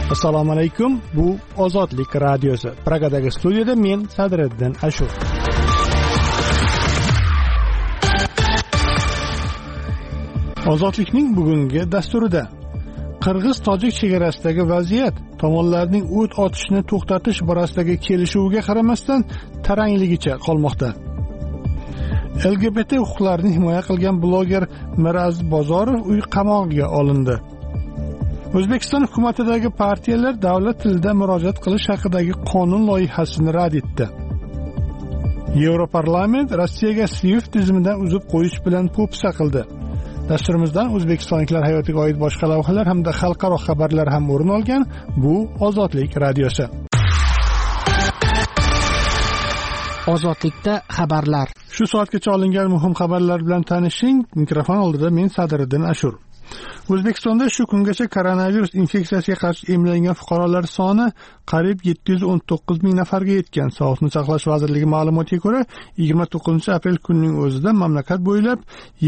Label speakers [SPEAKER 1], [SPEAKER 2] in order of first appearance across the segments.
[SPEAKER 1] Assalomu alaykum. Bu Ozodlik radiosi. Pragadagi studiyada men Sadriddin Ashur. Ozodlikning bugungi dasturida Qirg'iz-Tojik chegarasidagi vaziyat tomonlarning o't ochishni to'xtatish borasidagi kelishuviga qaramasdan tarangligicha qolmoqda. LGBT huquqlarini himoya qilgan bloger Miraz Bozorov uy qamog'iga olindi. O'zbekiston hukumatidagi partiyalar davlat tilida murojaat qilish haqidagi qonun loyihasini rad etdi. Yevroparlament Rossiyaga SWIFT tizimidan uzib qo'yish bilan po'pisa qildi. Dasturimizdan o'zbekistonliklar hayotiga oid boshqa lavhalar hamda xalqaro xabarlar ham o'rin olgan. Bu Ozodlik radiosi.
[SPEAKER 2] Ozodlikda xabarlar.
[SPEAKER 1] Shu soatgacha olingan muhim xabarlar bilan tanishing. Mikrofon oldida men Sadriddin Ashur. O'zbekistonda shu kungacha koronavirus infeksiyasiga qarshi emlangan fuqarolar soni qariyb 719 ming nafarga yetgan. Sog'liqni saqlash vazirligi ma'lumotiga ko'ra, 29 aprel kunining o'zida mamlakat bo'ylab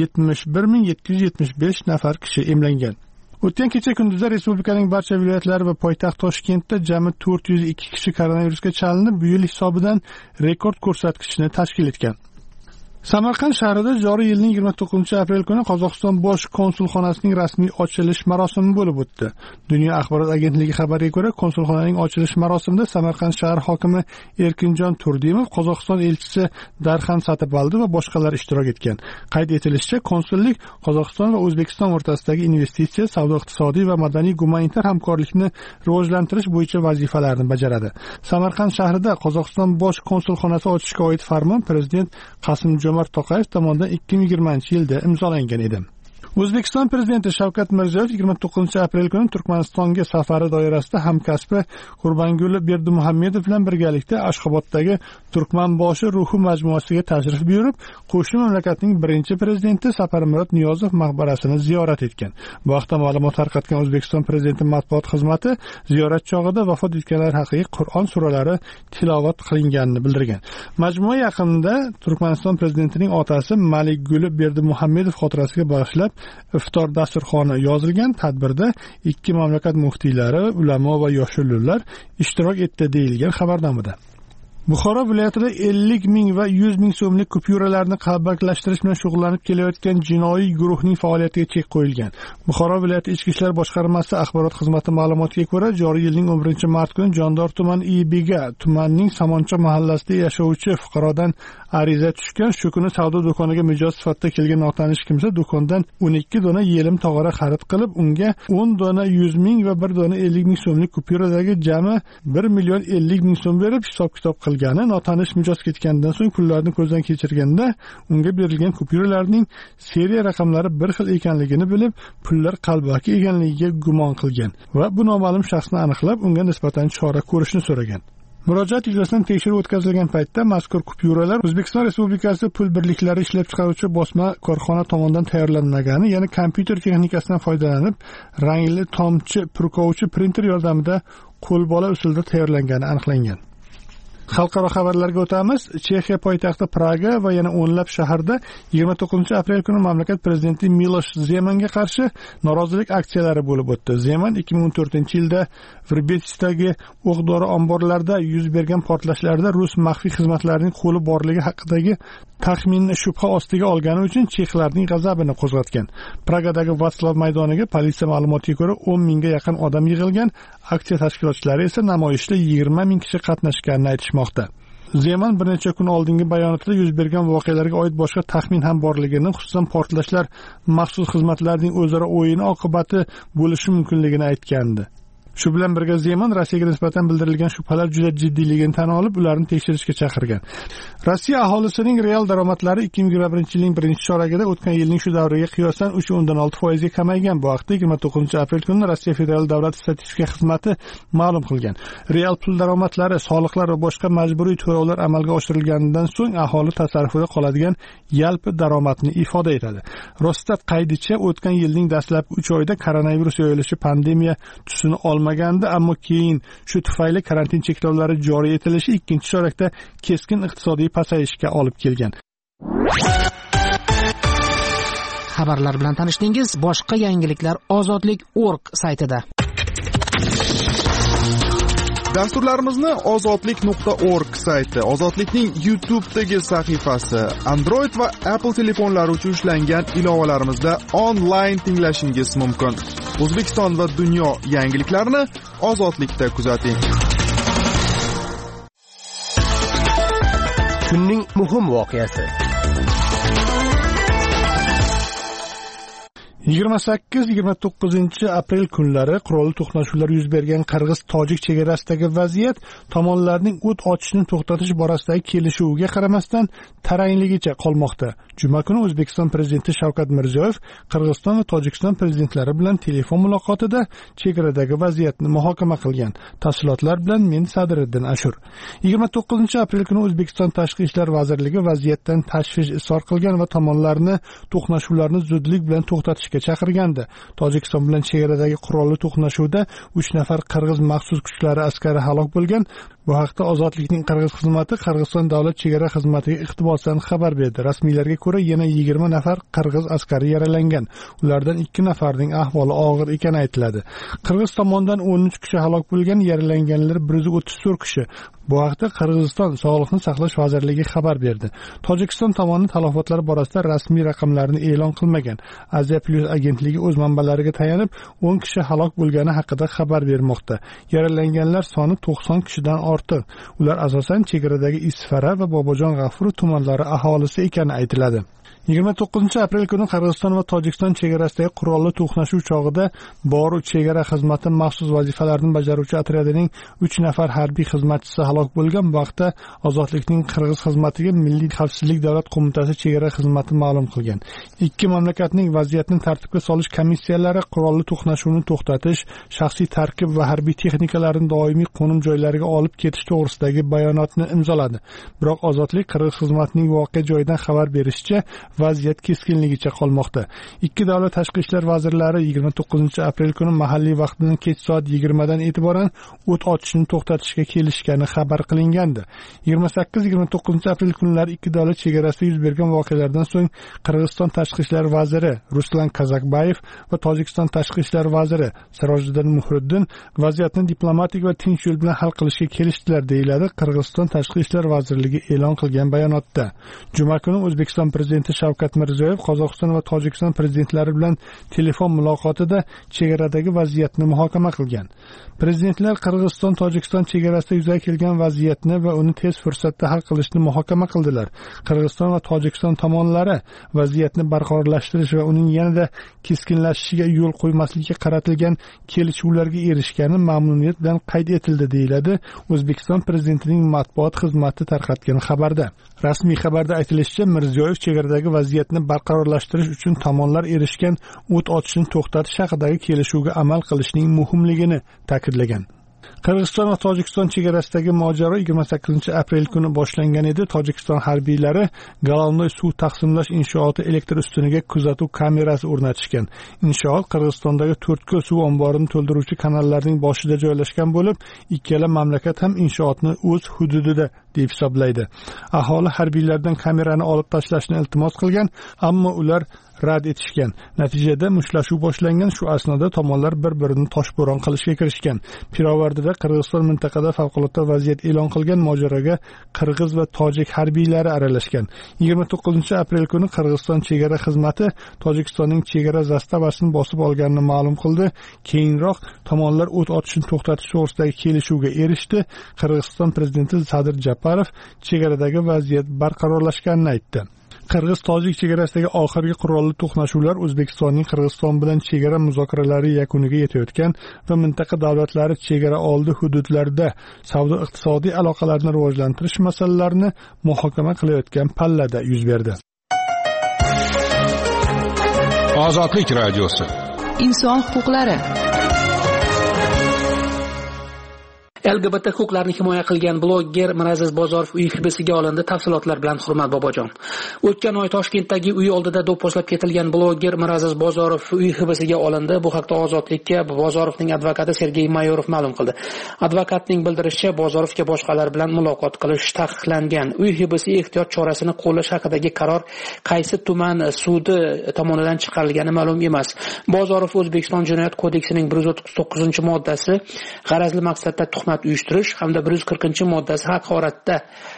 [SPEAKER 1] 71.775 nafar kishi emlangan. O'tgan kecha kunduzda respublikaning barcha viloyatlari va poytaxt Toshkentda jami 402 kishi koronavirusga chalinib, bu yil hisobidan rekord ko'rsatkichni tashkil etgan. Samarqand shahrida joriy yilning 29 aprel kuni Qozog'iston bosh konsulxonasining rasmiy ochilish marosimi bo'lib o'tdi. Dunyo axborot agentligi xabariga ko'ra, konsulxonaning ochilish marosimida Samarqand shahar hokimi Erkinjon Turdimov, Qozog'iston elchisi Darxan Satabaldi va boshqalar ishtirok etgan. Qayd etilishicha, konsullik Qozog'iston va O'zbekiston o'rtasidagi investitsiya, savdo-iqtisodiy va madaniy-gumanitar hamkorlikni rivojlantirish bo'yicha vazifalarni bajaradi. Samarqand shahrida Qozog'iston bosh konsulxonasi ochishga oid farmon prezident Qosim-Jomart To'qayev tomonidan 2020-yilda imzolangan edi. O'zbekiston prezidenti Shavkat Mirziyoyev 29 aprel kuni Turkmanistonga safari doirasida hamkasbi Qurbanguli Berdimuhammedov bilan birgalikda Ashxoboddagi Turkmanboshi ruhi majmuasiga tashrif buyurib, qo'shni mamlakatning birinchi prezidenti Saparmurod Niyozov maqbarasini ziyorat etgan. Bu haqda ma'lumot tarqatgan O'zbekiston prezidenti matbuot xizmati ziyorat chog'ida vafot etganlar haqiqiy Qur'on suralari tilovat qilinganini bildirgan. Majmua yaqinida Turkmaniston prezidentining otasi Malikguli Berdimuhammedov xotirasiga bag'ishlab iftor dasturxoni yozilgan. Tadbirda ikki mamlakat muftiylari, ulamo va yoshullar ishtirok etdi deyilgan xabarnomada. Buxoro viloyatida 50 ming va 100 ming so'mlik kupyuralarni qalbakilashtirish bilan shug'ullanib kelayotgan jinoiy guruhning faoliyatiga chek qo'yilgan. Buxoro viloyati Ichki ishlar boshqarmasi axborot xizmati ma'lumotiga ko'ra, joriy yilning 11-mart kuni Jondor tuman IBga tumanning Samoncha mahallasida yashovchi fuqarodan ariza tushgan. Shu kuni savdo do'koniga mijoz sifatida kelgan notanish kimsa do'kondan 12 dona yelim tog'ora xarid qilib, unga 10 dona 100 ming va 1 dona 50 ming so'mlik kupyuradagi jami 1 million 50 ming so'm berib hisob-kitob qilgani, notanish mijoz ketgandan so'ng pullarni ko'zdan kechirganda unga berilgan kupyuralarning seriya raqamlari bir xil ekanligini bilib, pullar qalbaki ekanligiga gumon qilgan va bu noma'lum shaxsni aniqlab, unga nisbatan chora ko'rishni so'ragan. Murojaat yuzasidan tekshiruv o'tkazilgan paytda mazkur kupyuralar O'zbekiston Respublikasi pul birliklari ishlab chiqaruvchi bosma korxona tomonidan tayyorlanmagani, ya'ni kompyuter texnikasidan foydalanib, rangli tomchi purkovchi printer yordamida qo'lbola usulda tayyorlangani aniqlangan. Xalqaro xabarlarga o'tamiz. Chexiya poytaxti Praga va yana o'nlab shaharda 29 aprel kuni mamlakat prezidenti Milosh Zemanga qarshi norozilik aksiyalari bo'lib o'tdi. Zeman 2014-yilda Vrbetsdagi o'q-dori omborlarida yuz bergan portlashlarda rus maxfiy xizmatlarining qo'li borligi haqidagi taxminni shubha ostiga olgani uchun chexlarning g'azabini qo'zg'atgan. Pragadagi Vatslav maydoniga politsiya ma'lumotiga ko'ra 10 mingga yaqin odam yig'ilgan. Aksiya tashkilotchilari esa namoyishda 20 ming kishi qatnashganini aytishmoqda. Zeman bir necha kun oldingi bayonotida yuz bergan voqealarga oid boshqa taxmin ham borligini, xususan portlashlar maxsus xizmatlarning o'zaro o'yini oqibati bo'lishi mumkinligini aytgandi. Shu bilan birga Zeman Rossiyaga nisbatan bildirilgan shubhalar juda jiddiyligini tan olib, ularni tekshirishga chaqirgan. Rossiya aholisining real daromadlari 2021-yilning birinchi choragida o'tgan yilning shu davriga qiyosan 3.6% ga kamaygan. Bu haqda 29 aprel kuni Rossiya Federal davlat statistika xizmati ma'lum qilgan. Real pul daromadlari, soliqlar va boshqa majburiy to'lovlar amalga oshirilganidan so'ng aholi tasarrufida qoladigan yalpi daromadni ifoda etadi. Rosstat qaydicha o'tgan yilning dastlabki 3 oyida koronavirus yoyilishi pandemiya tusini olmaganda, ammo keyin shu tufayli karantin cheklovlari joriy etilishi ikkinchi chorakda keskin iqtisodiy pasayishga olib kelgan.
[SPEAKER 2] Xabarlar bilan tanishdingiz. Boshqa yangiliklar Ozodlik.org saytida.
[SPEAKER 3] Dasturlarimizni ozodlik.org sayti, Ozodlikning YouTube'dagi sahifasi, Android va Apple telefonlari uchun ishlangan ilovalarimizda onlayn tinglashingiz mumkin. O'zbekiston va dunyo yangiliklarini Ozodlikda kuzating.
[SPEAKER 4] Kunning muhim voqeasi.
[SPEAKER 1] 28-29 aprel kunlari qurolli to'qnashuvlar yuz bergan Qirg'iz-Tojik chegarasidagi vaziyat tomonlarning o't ochishni to'xtatish borasidagi kelishuviga qaramasdan tarangligicha qolmoqda. Juma kuni O'zbekiston prezidenti Shavkat Mirziyoyev Qirg'iziston va Tojikiston prezidentlari bilan telefon muloqotida chegaradagi vaziyatni muhokama qilgan. Tafsilotlar bilan men Sadriddin Ashur. 29 aprel kuni O'zbekiston Tashqi ishlar vazirligi vaziyatdan tashvish izhor qilgan va tomonlarni to'qnashuvlarni zudlik bilan to'xtatishga chaqirgandi. Tojikiston bilan chegaradagi qurolli to'qnashuvda 3 nafar qirg'iz maxsus kuchlari askari halok bo'lgan. Bu haqda Ozodlikning Qirg'iz xizmati Qirg'iziston davlat chegara xizmatiga iqtibosdan xabar berdi. Rasmiylarga ko'ra yana 20 nafar qirg'iz askari yaralangan. Ulardan 2 nafarning ahvoli og'ir ekani aytiladi. Qirg'iz tomonidan 13 kishi halok bo'lgan, yaralanganlar 134 kishi. Bu haqda Qirg'iziston Sog'liqni saqlash vazirligi xabar berdi. Tojikiston tomoni talofatlar borasida rasmiy raqamlarni e'lon qilmagan. Aziya Plus agentligi o'z manbalariga tayanib 10 kishi halok bo'lgani haqida xabar bermoqda. Yaralanganlar soni 90 kishidan ortiq. Ular asosan chegaradagi Isfara va Bobojon G'afur tumanlari aholisi ekani aytiladi. 29 aprel kuni Qirg'iziston va Tojikiston chegarasidagi qurolli to'qnashuv chog'ida Boru chegara xizmati maxsus vazifalarini bajaruvchi otryadining 3 nafar harbiy xizmatchisi halok bo'lgan. Bu vaqtda Ozodlikning Qirg'iz xizmatiga Milliy xavfsizlik davlat qo'mitasi chegara xizmati ma'lum qilgan. Ikki mamlakatning vaziyatni tartibga solish komissiyalari qurolli to'qnashuvni to'xtatish, shaxsiy tarkib va harbiy texnikalarni doimiy qo'nim joylariga olib ketish to'g'risidagi bayonotni imzoladi. Biroq Ozodlik Qirg'iz xizmatining voqea joyidan xabar berishicha vaziyat keskinligicha qolmoqda. Ikki davlat tashqi ishlar vazirlari 29 aprel kuni mahalliy vaqtdan kech soat 20 dan e'tiboran o't ochishni to'xtatishga kelishgani xabar qilingandi. 28-29 aprel kunlari ikki davlat chegarasida yuz bergan voqealardan so'ng Qirg'iziston tashqi ishlar vaziri Ruslan Kazakbayev va Tojikiston tashqi ishlar vaziri Sarojiddin Muhriddin vaziyatni diplomatik va tinch yo'l bilan hal qilishga kelishdilar, deyiladi Qirg'iziston tashqi ishlar vazirligi e'lon qilgan bayonotda. Juma kuni O'zbekiston prezidenti Shavkat Mirziyoyev Qozog'iston va Tojikiston prezidentlari bilan telefon muloqotida chegaradagi vaziyatni muhokama qilgan. Prezidentlar Qirg'iziston-Tojikiston chegarasida yuzaga kelgan vaziyatni va uni tez fursatda hal qilishni muhokama qildilar. Qirg'iziston va Tojikiston tomonlari vaziyatni barqarorlashtirish va uning yanada keskinlashishiga yo'l qo'ymaslikka qaratilgan kelishuvlarga erishgani mamnuniyat bilan qayd etildi, deyiladi O'zbekiston prezidentining matbuot xizmati tarqatgan xabarda. Rasmiy xabarda aytilishicha, Mirziyoyev chegaradagi vaziyatni barqarorlashtirish uchun tomonlar erishgan o't ochishni to'xtatish haqidagi kelishuvga amal qilishning muhimligini ta'kidlagan. Qirg'iziston va Tojikiston chegarasidagi mojaro 28 aprel kuni boshlangan edi. Tojikiston harbiylari Galonnoy suv taqsimlash inshooti elektr ustuniga kuzatuv kamerasi o'rnatishgan. Inshoot Qirg'izistondagi To'rtko'l suv omborini to'ldiruvchi kanallarning boshida joylashgan bo'lib, ikkala mamlakat ham inshootni o'z hududida deb hisoblaydi. Aholi harbiylardan kamerani olib tashlashni iltimos qilgan, ammo ular rad etishgan. Natijada mushtlashuv boshlangan. Shu asnoda tomonlar bir-birini toshbo'ron qilishga kirishgan. Pirovardida Qirg'iziston mintaqada favqulodda vaziyat e'lon qilgan mojaroga Qirg'iz va Tojik harbiylari aralashgan. 29 aprel kuni Qirg'iziston chegara xizmati Tojikistonning chegara zastavasini bosib olganini ma'lum qildi. Keyinroq tomonlar o't ochishni to'xtatish to'g'risidagi kelishuvga erishdi. Qirg'iziston prezidenti Sadir Japarov chegaradagi vaziyat barqarorlashganini aytdi. Qirg'iz-Tojik chegarasidagi oxirgi qurolli to'qnashuvlar O'zbekistonning Qirg'iziston bilan chegara muzokaralari yakuniga yetayotgan va mintaqa davlatlari chegara oldi hududlarda savdo-iqtisodiy aloqalarni rivojlantirish masalalarini muhokama qilayotgan pallada yuz berdi.
[SPEAKER 5] Ozodlik radiosi.
[SPEAKER 6] Inson huquqlari. LGBT huquqlarini himoya qilgan bloger Miraziz Bozorov uy hibsiga olindi. Tafsilotlar bilan Hurmat Bobojon. O'tgan oy Toshkentdagi uy oldida do'pposlab ketilgan bloger Miraziz Bozorov uy hibsiga olindi. Bu haqda Ozodlikka Bozorovning advokati Sergey Mayorov ma'lum qildi. Advokatning bildirishicha, Bozorovga boshqalar bilan muloqot qilish taqiqlangan. Uy hibsi ehtiyot chorasini qo'llash haqidagi qaror qaysi tuman sudi tomonidan chiqarilgani ma'lum emas. Bozorov O'zbekiston Jinoyat kodeksining 139-moddasi g'arazli maqsadda tuhmat uyushtirish hamda 140-moddasi haqoratda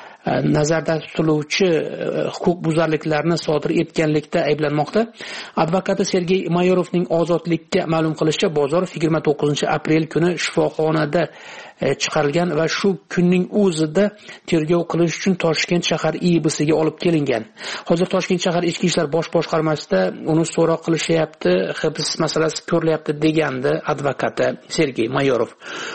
[SPEAKER 6] nazarda tutiluvchi huquqbuzarliklarni sodir etganlikda ayblanmoqda. Advokati Sergey Mayorovning Ozodlikka ma'lum qilishicha, Bozorov 29-aprel kuni shifoxonada chiqarilgan va shu kunning o'zida tergov qilish uchun Toshkent shahar IIBsiga olib kelingan. Hozir Toshkent shahar ichki ishlar bosh boshqarmasida uni so'roq qilishyapti, hibs masalasi ko'rilyapti degandi advokati Sergey Mayorov.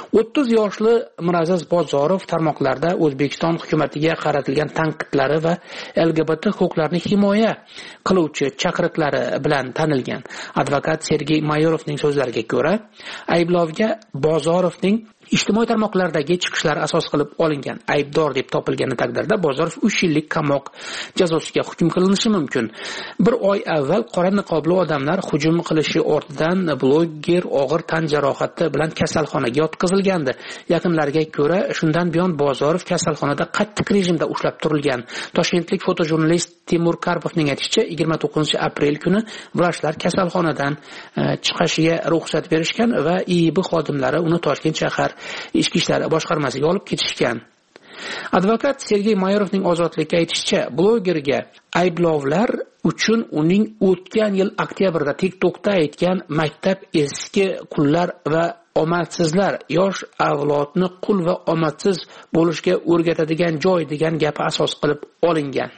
[SPEAKER 6] 30 yoshli Miraziz Bozorov tarmoqlarda O'zbekiston hukumatiga qaratilgan tanqidlari va LGBT huquqlarini himoya qiluvchi chaqiriqlari bilan tanilgan. Advokat Sergey Mayorovning so'zlariga ko'ra, ayblovga Bozorovning ijtimoiy tarmoqlardagi chiqishlari asos qilib olingan. Aybdor deb topilgani taqdirda Bozorov 3 yillik qamoq jazosiga hukm qilinishi mumkin. Bir oy avval qora niqobli odamlar hujum qilishi ortidan bloger og'ir tan jarohati bilan kasalxonaga yotqizilgandi. Yaqinlariga ko'ra, shundan buyon Bozorov kasalxonada qattiq rejimda ushlab turilgan. Toshkentlik fotojurnalist Timur Karpovning aytishicha, 29-aprel kuni vrachlar kasalxonadan chiqishiga ruxsat berishgan va IIB xodimlari uni Toshkent shahar ichki ishlar boshqarmasiga olib ketishgan. Advokat Sergey Mayorovning Ozodlikka aytishicha, blogerga ayblovlar uchun uning o'tgan yil oktyabrda TikTokda aytgan maktab eski qullar va omadsizlar yosh avlodni qul va omadsiz bo'lishga o'rgatadigan joy degan gapi asos qilib olingan.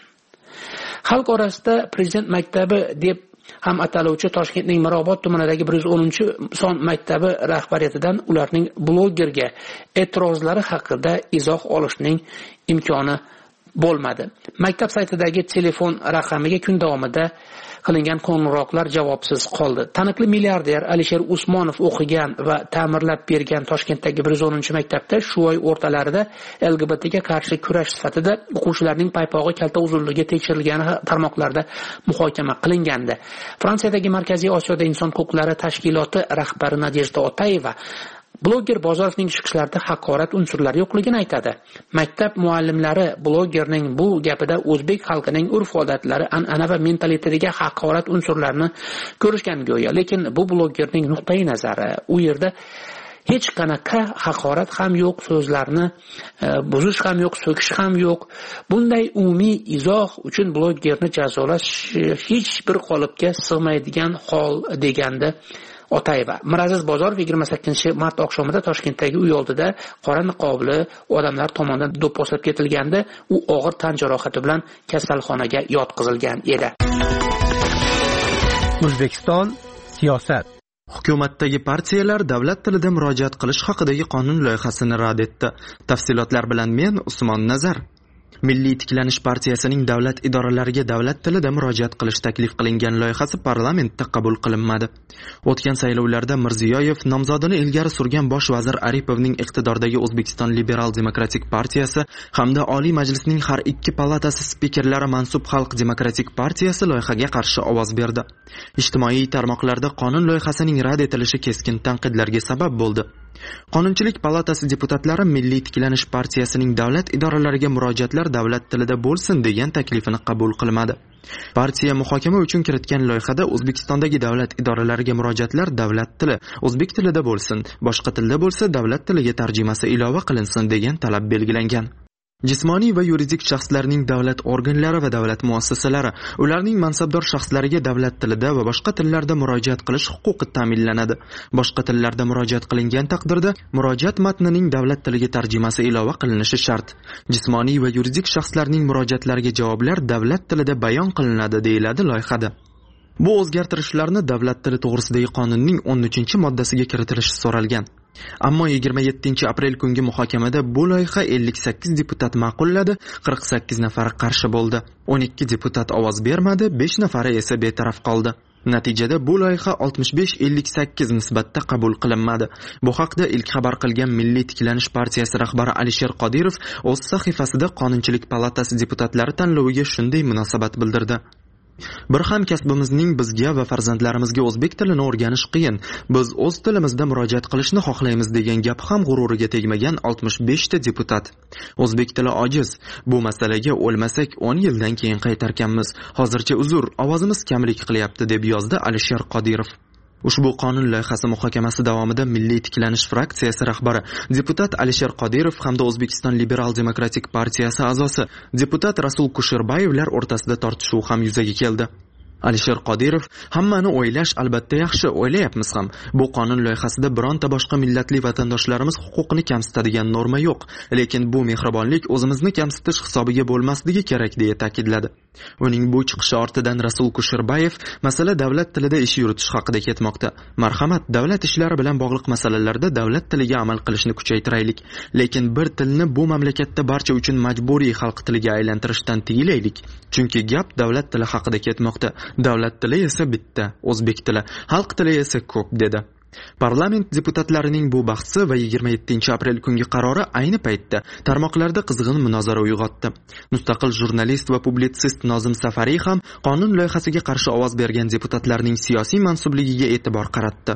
[SPEAKER 6] Xalq orasida Prezident maktabi deb ham ataluvchi Toshkentning Mirobod tumanidagi 110-son maktabi rahbariyatidan ularning blogerga e'tirozlari haqida izoh olishning imkoni bo'lmadi. Maktab saytidagi telefon raqamiga kun davomida qilingan qo'ng'iroqlar javobsiz qoldi. Taniqli milliarder Alisher Usmonov o'qigan va ta'mirlab bergan Toshkentdagi 110-maktabda shu oy o'rtalarida LGBTga qarshi kurash sifatida o'quvchilarning paypog'i kalta uzunligi tekshirilgani tarmoqlarda muhokama qilingandi. Fransiyadagi Markaziy Osiyoda inson huquqlari tashkiloti rahbari Nadejda Otayeva bloger Bozorovning chiqishlarida haqorat unsurlari yo'qligini aytadi. Maktab muallimlari blogerning bu gapida o'zbek xalqining urf-odatlari, an'ana va mentalitetiga haqorat unsurlarini ko'rishgan go'yo, lekin bu blogerning nuqtai nazari. U yerda hech qanaqa haqorat ham yo'q, so'zlarni buzish ham yo'q, so'kish ham yo'q. Bunday umumiy izoh uchun blogerni jazolash hech bir qolipga sig'maydigan hol degandi Otayeva. Miraziz Bozorov 28-mart oqshomida Toshkentdagi uy oldida qora niqobli odamlar tomonidan do'pposlab ketilganda, u og'ir tan jarohati bilan kasalxonaga yotqizilgan edi.
[SPEAKER 4] O'zbekiston siyosat.
[SPEAKER 3] Hukumatdagi partiyalar davlat tilida murojaat qilish haqidagi qonun loyihasini rad etdi. Tafsilotlar bilan men Usmon Nazar. Milliy tiklanish partiyasining davlat idoralariga davlat tilida murojaat qilish taklif qilingan loyihasi parlamentda qabul qilinmadi. O'tgan saylovlarda Mirziyoyev nomzodini ilgari surgan bosh vazir Aripovning iqtidordagi O'zbekiston Liberal Demokratik partiyasi hamda Oliy Majlisning har ikki palatasi spikerlari mansub Xalq Demokratik partiyasi loyihaga qarshi ovoz berdi. Ijtimoiy tarmoqlarda qonun loyihasining rad etilishi keskin tanqidlarga sabab bo'ldi. Qonunchilik palatasi deputatlari Milliy tiklanish partiyasining davlat idoralariga murojaatlar davlat tilida bo'lsin degan taklifini qabul qilmadi. Partiya muhokama uchun kiritgan loyihada O'zbekistondagi davlat idoralariga murojaatlar davlat tili, o'zbek tilida bo'lsin, boshqa tilda bo'lsa davlat tiliga tarjimasi ilova qilinsin degan talab belgilangan. Jismoniy va yuridik shaxslarning davlat organlari va davlat muassasalari ularning mansabdor shaxslariga davlat tilida va boshqa tillarda murojaat qilish huquqi ta'minlanadi. Boshqa tillarda murojaat qilingan taqdirda murojaat matnining davlat tiliga tarjimasi ilova qilinishi shart. Jismoniy va yuridik shaxslarning murojaatlariga javoblar davlat tilida bayon qilinadi deyiladi loyihada. Bu o'zgartirishlarni davlat tili to'g'risidagi qonunning 13-moddasiga kiritilishi so'ralgan. Ammo 27-aprel kungi muhokamada bu loyiha 58 deputat ma'qulladi, 48 nafari qarshi bo'ldi. 12 deputat ovoz bermadi, 5 nafari esa betaraf qoldi.
[SPEAKER 7] Natijada bu loyiha 65-58 nisbatda qabul qilinmadi. Bu haqda ilk xabar qilgan Milliy tiklanish partiyasi rahbari Alisher Qodirov o'z sahifasida Qonunchilik palatasi deputatlari tanloviga shunday munosabat bildirdi. Bir hamkasbimizning bizga va farzandlarimizga o'zbek tilini o'rganish qiyin. Biz o'z tilimizda murojaat qilishni xohlaymiz degan gap ham g'ururiga tegmagan 65 ta deputat. O'zbek tili ojiz. Bu masalaga o'lmasak 10 yildan keyin qaytarkanmiz. Hozircha uzr, ovozimiz kamlik qilyapti deb yozdi Alisher Qodirov. Ushbu qonun loyihasi muhokamasi davomida Milliy tiklanish fraksiyasi rahbari deputat Alisher Qodirov hamda O'zbekiston Liberal demokratik partiyasi a'zosi deputat Rasul Kusherbayevlar o'rtasida tortishuv ham yuzaga keldi. Alisher Qodirov hammani o'ylash albatta yaxshi, o'ylayapmiz ham. Bu qonun loyihasida bironta boshqa millatli vatandoshlarimiz huquqini kamsitadigan norma yo'q, lekin bu mehribonlik o'zimizni kamsitish hisobiga bo'lmasligi kerak deya ta'kidladi. Uning bu chiqishi ortidan Rasul Kusherbayev masala davlat tilida ish yuritish haqida ketmoqda. Marhamat, davlat ishlari bilan bog'liq masalalarda davlat tiliga amal qilishni kuchaytiraylik, lekin bir tilni bu mamlakatda barcha uchun majburiy xalq tiliga aylantirishdan tiyilaylik. Chunki gap davlat tili haqida ketmoqda. Davlat tili esa bitta, o'zbek tili, xalq tili esa ko'p, dedi. Parlament deputatlarining bu bahsi va 27-aprel kungi qarori ayni paytda tarmoqlarda qizg'in munozara uyg'otdi. Mustaqil jurnalist va publitsist Nozim Safariy ham qonun loyihasiga qarshi ovoz bergan deputatlarning siyosiy mansubligiga e'tibor qaratdi.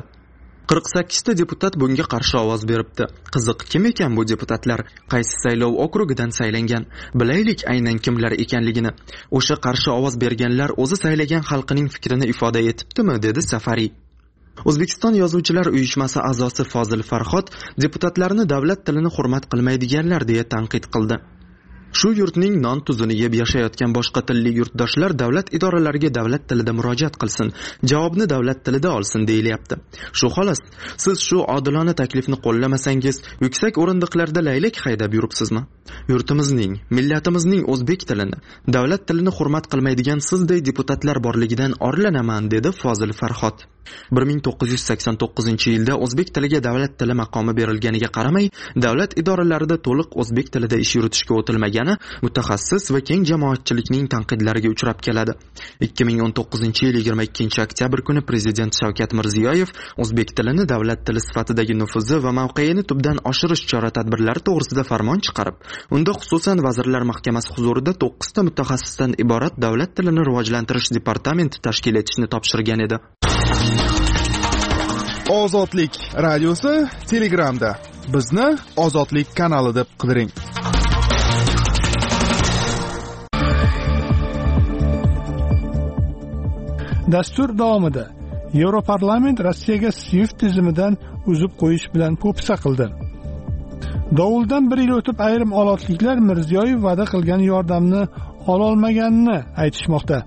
[SPEAKER 7] 48 ta deputat bunga qarshi ovoz beribdi. Qiziq, kim ekan bu deputatlar? Qaysi saylov okrugidan saylangan? Bilaylik aynan kimlar ekanligini. O'sha qarshi ovoz berganlar o'zi saylagan xalqining fikrini ifoda etibdimi, dedi Safariy. O'zbekiston Yozuvchilar uyushmasi a'zosi Fozil Farhod deputatlarni davlat tilini hurmat qilmaydiganlar deya tanqid qildi. Shu yurtning non tuzini yeb yashayotgan boshqa tilli yurtdoshlar davlat idoralariga davlat tilida murojaat qilsin, javobni davlat tilida olsin deyilyapti. Shu xolos, siz shu odilona taklifni qo'llamasangiz, yuksak o'rindiqlarda laylak haydab yuribsizmi? Yurtimizning, millatimizning o'zbek tilini, davlat tilini hurmat qilmaydigan sizday deputatlar borligidan orlanaman, dedi Fozil Farhod. 1989-yilda o'zbek tiliga davlat tili maqomi berilganiga qaramay, davlat idoralarida to'liq o'zbek tilida ish yuritishga o'tilmagani mutaxassis va keng jamoatchilikning tanqidlariga uchrab keladi. 2019-yil 22-oktyabr kuni Prezident Shavkat Mirziyoyev o'zbek tilini davlat tili sifatidagi nufuzi va mavqeini tubdan oshirish chora-tadbirlari to'g'risida farmon chiqarib, unda xususan Vazirlar Mahkamasi huzurida 9 ta mutaxassisdan iborat davlat tilini rivojlantirish departamenti tashkil etishni topshirgan edi.
[SPEAKER 3] Ozodlik radiosi Telegramda. Bizni Ozodlik kanali deb qidiring.
[SPEAKER 1] Dastur davomida Yevroparlament Rossiyaga SWIFT tizimidan uzib qo'yish bilan po'pisa qildi. Dovuldan bir yil o'tib ayrim olotliklar Mirziyoyev va'da qilgan yordamni ololmaganini aytishmoqda.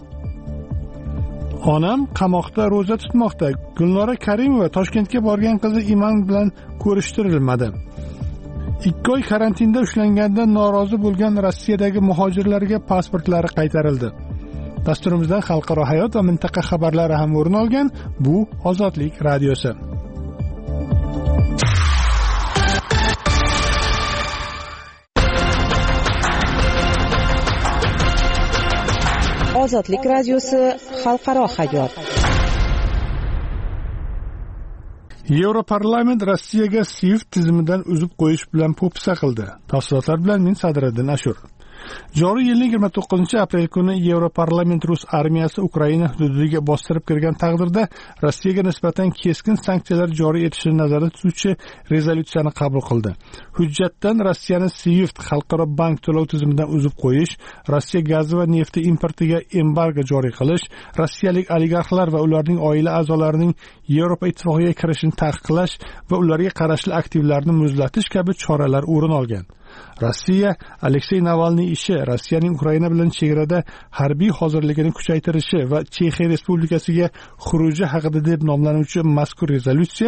[SPEAKER 1] Onam qamoqda ro'za tutmoqda. Gulnora Karimova Toshkentga borgan qizi Iman bilan ko'rishtirilmadi. 2 oy karantinda ushlangandan norozi bo'lgan Rossiyadagi muhojirlarga pasportlari qaytarildi. Dasturimizdan xalqaro hayot va mintaqa xabarlari ham o'rin olgan. Bu Ozodlik radiosi.
[SPEAKER 8] Ozodlik radiosi xalqaro hayot.
[SPEAKER 1] Yevroparlament Rossiyaga SWIFT tizimidan uzib qo'yish bilan po'pisa qildi. Tafsilotlar bilan men Sadriddin Ashur. Joriy yilning 29-aprel kuni Yevroparlament Rus armiyasi Ukraina hududiga bostirib kirgan taqdirda Rossiyaga nisbatan keskin sanksiyalar joriy etishni nazarda tutuvchi rezolyutsiyani qabul qildi. Hujjatdan Rossiyani SWIFT xalqaro bank to'lov tizimidan uzib qo'yish, Rossiya gazi va nefti importiga embargo joriy qilish, rossiyalik oligarxlar va ularning oila a'zolarining Yevropa ittifoqiga kirishini taqiqlash va ularga qarashli aktivlarni muzlatish kabi choralar o'rin olgan. Rossiya Aleksey Navalniy ishi, Rossiyaning Ukraina bilan chegarada harbiy hozirligini kuchaytirishi va Chexiya Respublikasiga xuruji haqida deb nomlanuvchi mazkur rezolyutsiya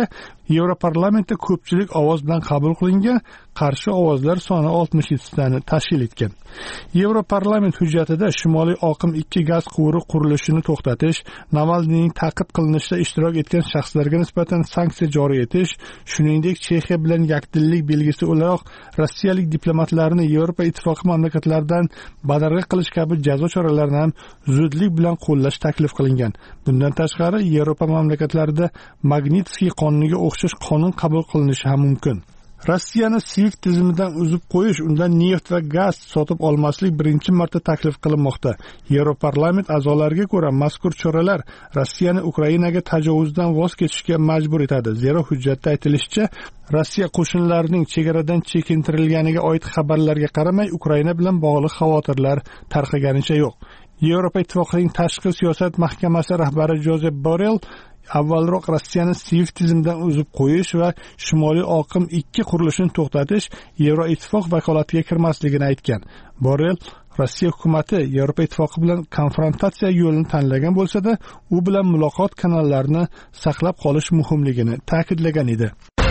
[SPEAKER 1] Yevroparlamentda ko'pchilik ovoz bilan qabul qilingan, qarshi ovozlar soni 67 tani tashkil etgan. Yevroparlament hujjatida Shimoliy oqim 2 gaz quvuri qurilishini to'xtatish, Navalniyning ta'qib qilinishida ishtirok etgan shaxslarga nisbatan sanksiya joriy etish, shuningdek Chexiya bilan yakdillik belgisi o'laroq rossiyalik diplomatlarni Yevropa Ittifoqi mamlakatlaridan badarg'a qilish kabi jazo choralarini ham zudlik bilan qo'llash taklif qilingan. Bundan tashqari, Yevropa mamlakatlarida Magnitskiy qonuniga o'xshash qonun qabul qilinishi ham mumkin. Rossiyani SWIFT tizimidan uzib qo'yish, undan neft va gaz sotib olmaslik birinchi marta taklif qilinmoqda. Yevroparlament a'zolariga ko'ra, mazkur choralar Rossiyani Ukrainaga tajovuzdan voz kechishga majbur etadi. Zero hujjatda aytilishicha, Rossiya qo'shinlarining chegaradan chekintirilganiga oid xabarlarga qaramay, Ukraina bilan bog'liq xavotirlar tarqaganicha yo'q. Yevropa Ittifoqining tashqi siyosat mahkamasi rahbari Josep Borrell avvalroq Rossiyani SWIFT tizimidan uzib qo'yish va Shimoliy oqim 2 qurilishini to'xtatish Yevroittifoq vakolatiga kirmasligini aytgan. Borrell Rossiya hukumati Yevropa Ittifoqi bilan konfrontatsiya yo'lini tanlagan bo'lsa-da, u bilan muloqot kanallarini saqlab qolish muhimligini ta'kidlagan edi.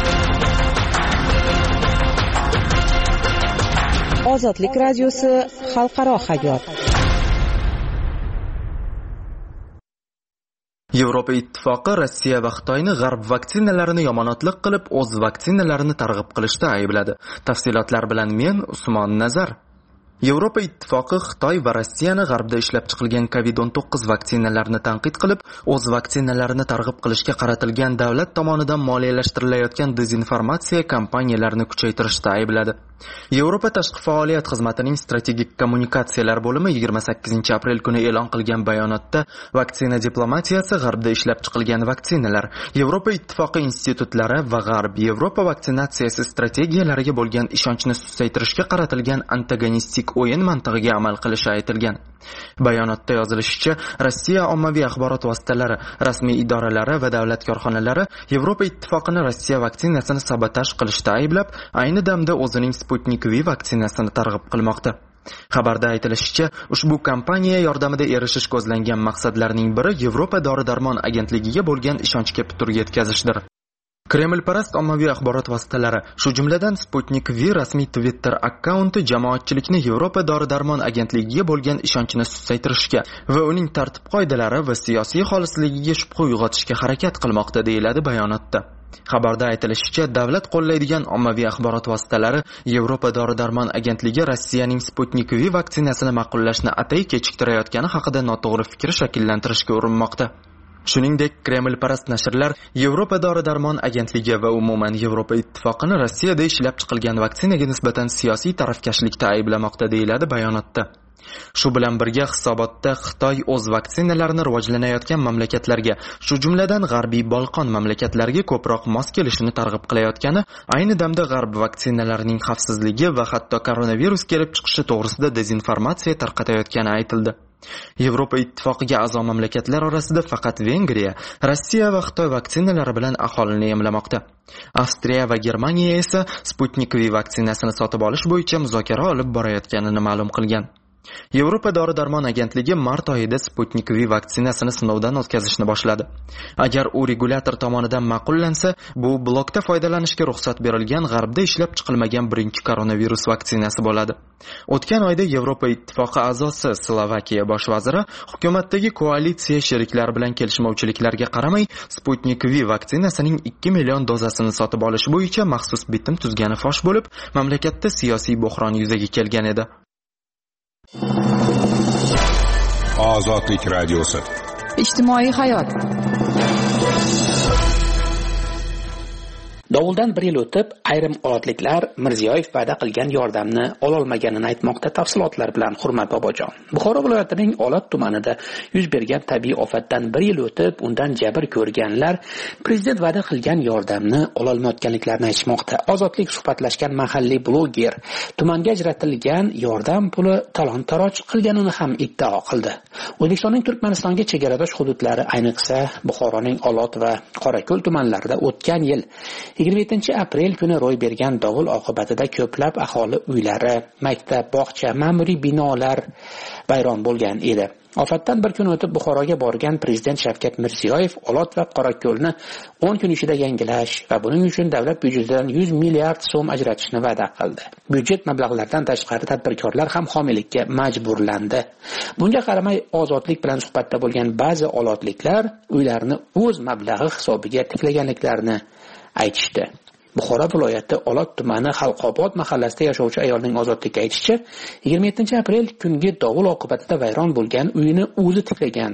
[SPEAKER 8] Ozodlik radiosi xalqaro hayot.
[SPEAKER 7] Yevropa Ittifoqi Rossiya va Xitoyni g'arb vaksinalarini yomonotliq qilib, o'z vaksinalarini targ'ib qilishda aybladi. Tafsilotlar bilan men Usmon Nazar. Yevropa Ittifoqi Xitoy va Rossiyani g'arbda ishlab chiqilgan COVID-19 vaksinalarini tanqid qilib, o'z vaksinalarini targ'ib qilishga qaratilgan davlat tomonidan moliyalashtirilayotgan dezinformatsiya kampaniyalarini kuchaytirishda aybladi. Yevropa tashqi faoliyat xizmatining strategik kommunikatsiyalar bo'limi 28 aprel kuni e'lon qilgan bayonotda vaksina diplomatiyasi g'arbda ishlab chiqilgan vaksinalar, Yevropa Ittifoqi institutlari va G'arb Yevropa vaksinatsiyasi strategiyalariga bo'lgan ishonchni susaytirishga qaratilgan antagonistik o'yin mantig'iga amal qilishi aytilgan. Bayonotda yozilishicha, Rossiya ommaviy axborot vositalari, rasmiy idoralari va davlat korxonalari Yevropa Ittifoqini Rossiya vaksinasini sabotaj qilishda ayblab, ayni damda o'zining Sputnik V vaksinasini targ'ib qilmoqda. Xabarda aytilishicha, ushbu kampaniya yordamida erishish ko'zlangan maqsadlarning biri Yevropa dori-darmon agentligiga bo'lgan ishonchga putur yetkazishdir. Kremlparast ommaviy axborot vositalari, shu jumladan Sputnik V rasmiy Twitter akkaunti jamoatchilikni Yevropa dori-darmon agentligiga bo'lgan ishonchini susaytirishga va uning tartib-qoidalari va siyosiy xolisligiga shubha uyg'otishga harakat qilmoqda, deyiladi bayonotda. Xabarda aytilishicha, davlat qo'llaydigan ommaviy axborot vositalari Yevropa dori-darmon agentligi Rossiyaning Sputnik V vaksinasini ma'qullashni atay kechiktirayotgani haqida noto'g'ri fikr shakllantirishga urinmoqda. Shuningdek, Kremlparast nashrlar Yevropa dori-darmon agentligi va umuman Yevropa Ittifoqini Rossiyada ishlab chiqilgan vaksinaga nisbatan siyosiy tarafkashlikda ayblamoqda, deyiladi bayonotda. Shu bilan birga hisobotda Xitoy o'z vaksinalarini rivojlanayotgan mamlakatlarga, shu jumladan G'arbiy Bolqon mamlakatlariga ko'proq mos kelishini targ'ib qilayotgani, ayni damda G'arb vaksinalarining xavfsizligi va hatto koronavirus kelib chiqishi to'g'risida dezinformatsiya tarqatayotgani aytildi. Yevropa Ittifoqiga a'zo mamlakatlar orasida faqat Vengriya, Rossiya va Xitoy vaksinalari bilan aholini emlamoqda. Avstriya va Germaniya esa Sputnik V vaksinasini sotib olish bo'yicha muzokara olib borayotganini ma'lum qilgan. Yevropa dori-darmon agentligi mart oyida Sputnik V vaksinasini sinovdan o'tkazishni boshladi. Agar u regulyator tomonidan ma'qullansa, bu blokda foydalanishga ruxsat berilgan G'arbda ishlab chiqilmagan birinchi koronavirus vaksinasi bo'ladi. O'tgan oyda Yevropa Ittifoqi a'zosi Slovakiya bosh vaziri hukumatdagi koalitsiya sheriklari bilan kelishmovchiliklarga qaramay, Sputnik V vaksinasining 2 million dozasini sotib olish bo'yicha maxsus bitim tuzgani fosh bo'lib, mamlakatda siyosiy bo'hron yuzaga kelgan edi.
[SPEAKER 5] Ozodlik radiosi.
[SPEAKER 8] Ijtimoiy hayot.
[SPEAKER 6] Dovuldan 1 yil o'tib, ayrim ozodliklar Mirziyoyev va'da qilgan yordamni ololmaganini aytmoqda. Tafsilotlar bilan Hurmat Bobojon. Buxoro viloyatining Olot tumanida yuz bergan tabiiy ofatdan 1 yil o'tib, undan jabr ko'rganlar prezident va'da qilgan yordamni ololmayotganliklarini aytmoqda. Ozodlik suhbatlashgan mahalliy bloger tumanga ajratilgan yordam puli talon-taroj qilganini ham iddao qildi. O'zbekistonning Turkmanistonga chegaradosh hududlari, ayniqsa Buxoroning Olot va Qorako'l tumanlarida o'tgan yil 27 aprel kuni ro'y bergan dovul oqibatida ko'plab aholi uylari, maktab, bog'cha, ma'muriy binolar vayron bo'lgan edi. Ofatdan bir kun o'tib Buxoroga borgan prezident Shavkat Mirziyoyev Olot va Qorako'lni 10 kun ichida yangilash va buning uchun davlat byudjetidan 100 milliard so'm ajratishni va'da qildi. Byudjet mablag'laridan tashqari tadbirkorlar ham homiylikka majburlandi. Bunga qaramay Ozodlik bilan suhbatda bo'lgan ba'zi olotliklar uylarini o'z mablag'i hisobiga tiklaganliklarini aytishdi. Buxoro viloyati Olot tumani Xalqobod mahallasida yashovchi ayolning Ozodlikka aytishicha, 27-aprel kungi dovul oqibatida vayron bo'lgan uyini o'zi tiklagan.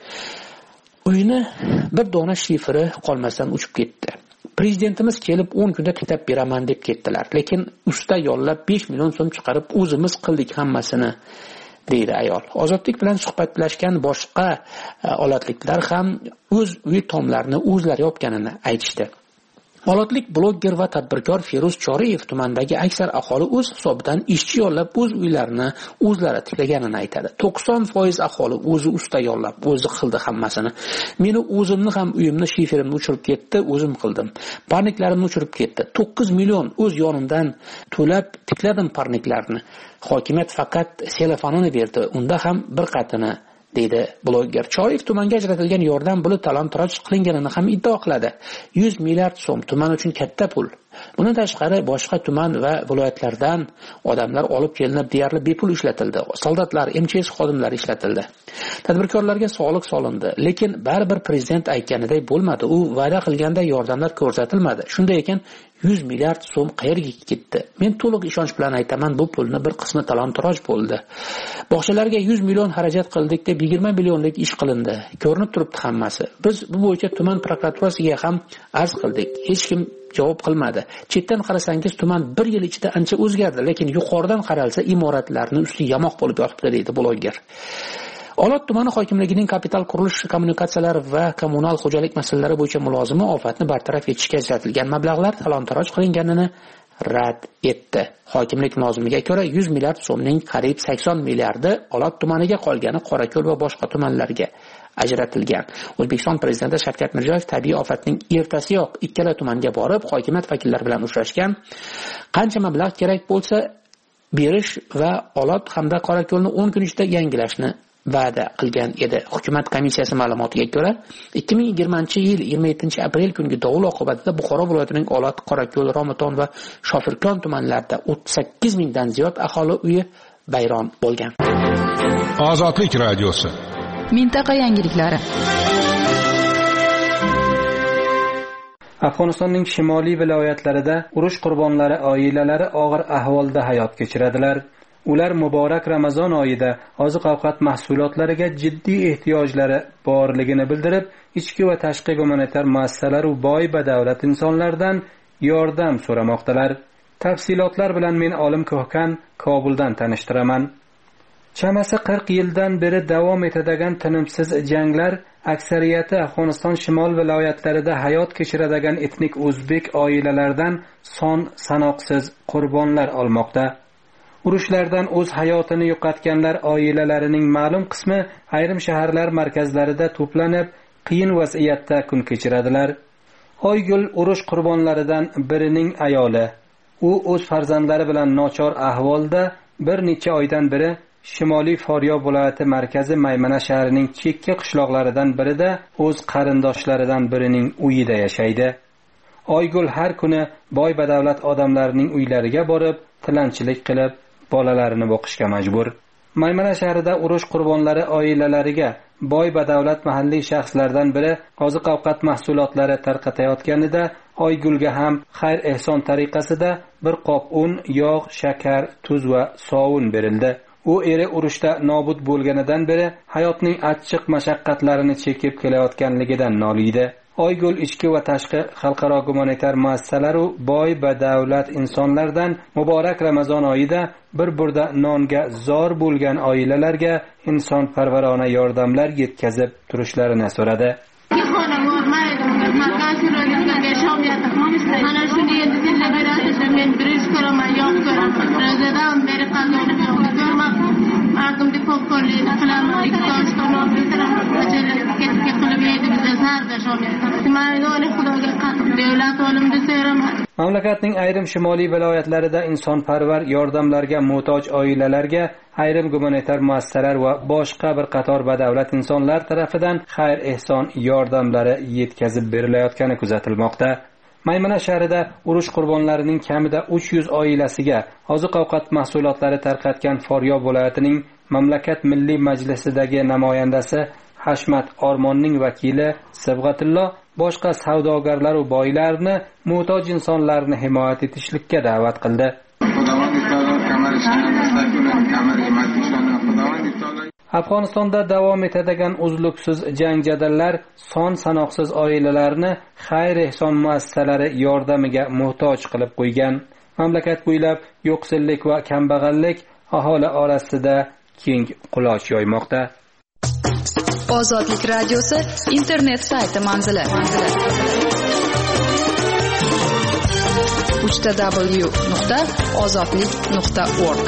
[SPEAKER 6] Uyini bir dona shifri qolmasdan uchib ketdi. Prezidentimiz kelib 10 kunda tiklab beraman deb ketdilar, lekin usta yollab 5 million so'm chiqarib o'zimiz qildik hammasini, deydi ayol. Ozodlik bilan suhbatlashgan boshqa olotliklar ham o'z uy tomlarini o'zlari yopganini aytishdi. Olotlik blogger va tadbirkor Feruz Choriyev tumandagi aksar aholi o'z hisobidan ishchi yollab o'z uylarini o'zlari tiklaganini aytadi. 90% aholi o'zi usta yollab, o'zi qildi hammasini. Meni o'zimni ham uyimni shiferimni o'chirib ketdi, o'zim qildim. Parniklarimni o'chirib ketdi. 9 million o'z yonimdan to'lab tikladim parniklarni. Hokimiyat faqat telefonini berdi, unda ham bir qatini, deydi blogger. Choriyev tumanga ajratilgan yordam puli talon-taroj qilinganini ham iddao qiladi. 100 milliard so'm tuman uchun katta pul. Bundan tashqari boshqa tuman va viloyatlardan odamlar olib kelinib deyarli bepul ishlatildi. Soldatlar, MCHS xodimlari ishlatildi. Tadbirkorlarga soliq solindi, lekin baribir prezident aytganiday bo'lmadi. U va'da qilganday yordamlar ko'rsatilmadi. Shunday ekan 100 milliard so'm qayerga ketdi? Men to'liq ishonch bilan aytaman, bu pulni bir qismi talon-taroj bo'ldi. Bog'chalarga 100 million xarajat qildik deb 20 millionlik ish qilindi. Ko'rinib turibdi hammasi. Biz bu bo'yicha tuman prokuraturasiga ham arz qildik. Hech kim javob qilmadi. Chetdan qarasangiz tuman bir yil ichida ancha o'zgardi, lekin yuqoridan qaralsa imoratlarning usti yamoq bo'lib yotibdi, deydi blogger. Olot tumani hokimligining kapital qurilish, kommunikatsiyalar va kommunal xo'jalik masalalari bo'yicha mulozimi ofatni bartaraf etishga ajratilgan mablag'lar talon-taroj qilinganini rad etdi. Hokimlik mulozimiga ko'ra 100 milliard so'mning qariyb 80 milliardi Olot tumaniga, qolgani Qorako'l va boshqa tumanlarga ajratilgan. O'zbekiston prezidenti Shavkat Mirziyoyev tabiiy ofatning ertasiyoq ikkala tumanga borib, hokimiyat vakillari bilan uchrashgan. Qancha mablag' kerak bo'lsa berish va Olot hamda Qorako'lni 10 kun ichida yangilashni va'da qilgan edi. Hukumat komissiyasi ma'lumotiga ko'ra, 2020-yil 27-aprel kungi dovul oqibatida Buxoro viloyatining Olot, Qorako'l, Romiton va Shofirkon tumanlarida 38 mingdan ziyod aholi uyi vayron bo'lgan.
[SPEAKER 5] Ozodlik radiosi.
[SPEAKER 8] Mintaqa yangiliklari.
[SPEAKER 4] Afg'onistonning shimoliy viloyatlarida urush qurbonlari oilalari og'ir ahvolda hayot kechiradilar. Ular muborak Ramazon oyida oziq-ovqat mahsulotlariga jiddiy ehtiyojlari borligini bildirib, ichki va tashqi gumanitar muassasalar va boy badavlat insonlardan yordam so'ramoqdalar. Tafsilotlar bilan men Olim Ko'hkan Kobuldan tanishtiraman. Chamasi 40 yildan beri davom etadigan tinimsiz janglar aksariyati Afg'oniston shimol viloyatlarida hayot kechiradigan etnik o'zbek oilalaridan son sanoqsiz qurbonlar olmoqda. Urushlardan o'z hayotini yo'qotganlar oilalarining ma'lum qismi ayrim shaharlar markazlarida to'planib, qiyin vaziyatda kun kechiradilar. Oygul urush qurbonlaridan birining ayoli. U o'z farzandlari bilan nochor ahvolda bir necha oydan beri Shimoliy Faryob viloyati markazi Maymana shahrining chekka qishloqlaridan birida o'z qarindoshlaridan birining uyida yashaydi. Oygul har kuni boy badavlat odamlarning uylariga borib, tilanchilik qilib, bolalarini boqishga majbur. Maymana shahrida urush qurbonlari oilalariga boy badavlat mahalliy shaxslardan biri oziq-ovqat mahsulotlari tarqatayotganida Oygulga ham xayr ehson tariqasida bir qop un, yog', shakar, tuz va sovun berildi. U eri urushda nobud bo'lganidan beri hayotning achchiq mashaqqatlarini chekib kelayotganligidan noliydi. Oygul ichki va tashqi xalqaro gumanitar muassasalar va boy badavlat insonlardan muborak Ramazon oyida bir burda nonga zor bo'lgan oilalarga insonparvarona yordamlar yetkazib turishlarini so'radi. Mamlakatning ayrim shimoliy viloyatlarida insonparvar yordamlarga muhtoj oilalarga ayrim gumanitar muassasalar va boshqa bir qator badavlat insonlar tarafidan xayr ehson yordamlari yetkazib berilayotgani kuzatilmoqda. Maymana shahrida urush qurbonlarining kamida 300 oilasiga oziq-ovqat mahsulotlari tarqatgan Faryob viloyatining mamlakat milliy majlisidagi namoyandasi Hashmat Ormonning vakili Sibg'atillo boshqa savdogarlar va boylarni muhtoj insonlarni himoya etishlikka da'vat qildi. Afg'onistonda davom etadigan uzluksiz jang jadallar son sanoqsiz oilalarni xayr ehson muassasalari yordamiga muhtoj qilib qo'ygan. Mamlakat bo'ylab yo'qsillik va kambag'allik aholi orasida keng quloch yoymoqda.
[SPEAKER 8] Ozodlik radiosi internet sayti manzili www.ozodlik.org.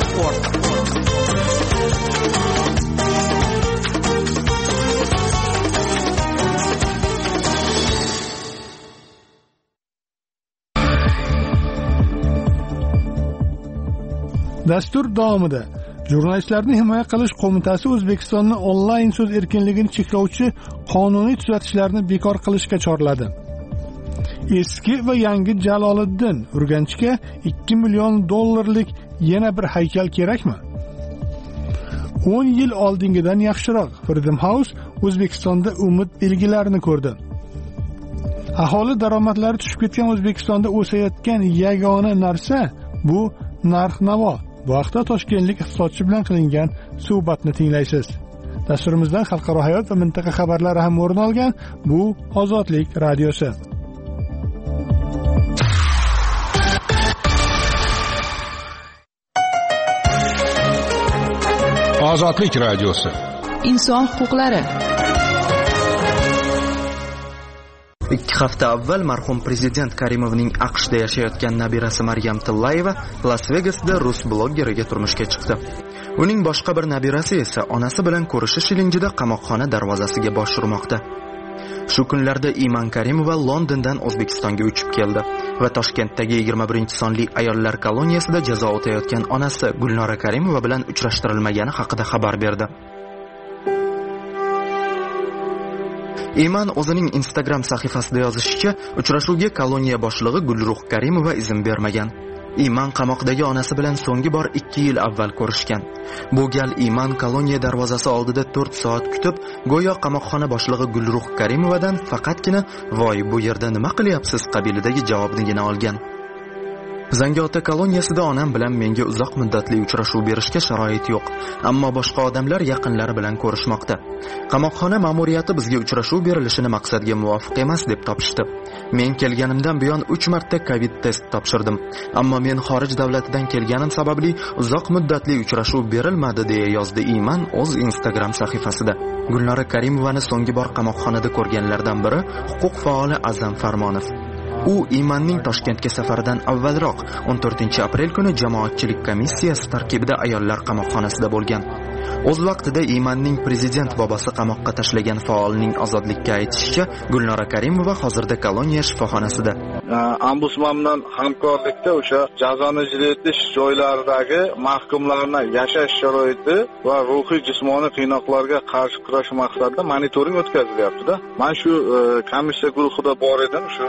[SPEAKER 1] Dastur davomida Jurnalistlarni himoya qilish qo'mitasi O'zbekistonning onlayn so'z erkinligini cheklovchi qonuniy tuzatishlarni bekor qilishga chorladi. Eski va yangi Jaloliddin Urganchga $2 million yana bir haykal kerakmi? 10 yil oldingidan yaxshiroq Freedom House O'zbekistonda umid belgilarini ko'rdi. Aholi daromadlari tushib ketgan O'zbekistonda o'sayotgan yagona narsa bu narx-navo. Bu haqda toshkentlik iqtisodchi bilan qilingan suhbatni tinglaysiz. Dasturimizdan xalqaro hayot va mintaqa xabarlari ham o'rin olgan. Bu Ozodlik radiosi.
[SPEAKER 5] Ozodlik radiosi.
[SPEAKER 8] Inson huquqlari.
[SPEAKER 7] 2 hafta avval marhum prezident Karimovning AQShda yashayotgan nabirasi Maryam Tillayeva Las Vegasda rus bloggeriga turmushga chiqdi. Uning boshqa bir nabirasi esa onasi bilan ko'rishish ilinjida qamoqxona darvozasiga bosh urmoqda. Shu kunlarda Iman Karimova Londondan O'zbekistonga uchib keldi va Toshkentdagi 21-sonli ayollar koloniyasida jazo o'tayotgan onasi Gulnora Karimova bilan uchrashtirilmagani haqida xabar berdi. Iman o'zining Instagram sahifasida yozishicha, uchrashuvga koloniya boshlig'i Gulruh Karimova izn bermagan. Iman qamoqdagi onasi bilan so'nggi bor 2 yil avval ko'rishgan. Bu gal Iman koloniya darvozasi oldida 4 soat kutib, go'yo qamoqxona boshlig'i Gulruh Karimovadan faqatgina "Voy, bu yerda nima qilyapsiz?" qabilidagi javobnigina olgan. Zangiota koloniyasida onam bilan menga uzoq muddatli uchrashuv berishga sharoit yo'q, ammo boshqa odamlar yaqinlari bilan ko'rishmoqda. Qamoqxona ma'muriyati bizga uchrashuv berilishini maqsadga muvofiq emas deb topishdi. Men kelganimdan buyon 3 marta COVID test topshirdim, ammo men xorij davlatidan kelganim sababli uzoq muddatli uchrashuv berilmadi deya yozdi Iman o'z Instagram sahifasida. Gulnora Karimovani so'nggi bor qamoqxonada ko'rganlardan biri huquq faoli Azam Farmonov. U Imanning Toshkentga safaridan avvalroq 14-aprel kuni jamoatchilik komissiyasi tarkibida ayollar qamoqxonasida bo'lgan. O'z vaqtida Imanning prezident bobosi qamoqqa tashlagan faolning ozodlikka aytishicha, Gulnora Karimova hozirda koloniya shifoxonasida.
[SPEAKER 9] Ombudsman bilan hamkorlikda o'sha jazoni ijro etish joylaridagi mahkumlarning yashash sharoiti va ruhiy jismoniy qiynoqlarga qarshi kurash maqsadida monitoring o'tkazilyapti-da. Men shu komissiya guruhida bor edim. Shu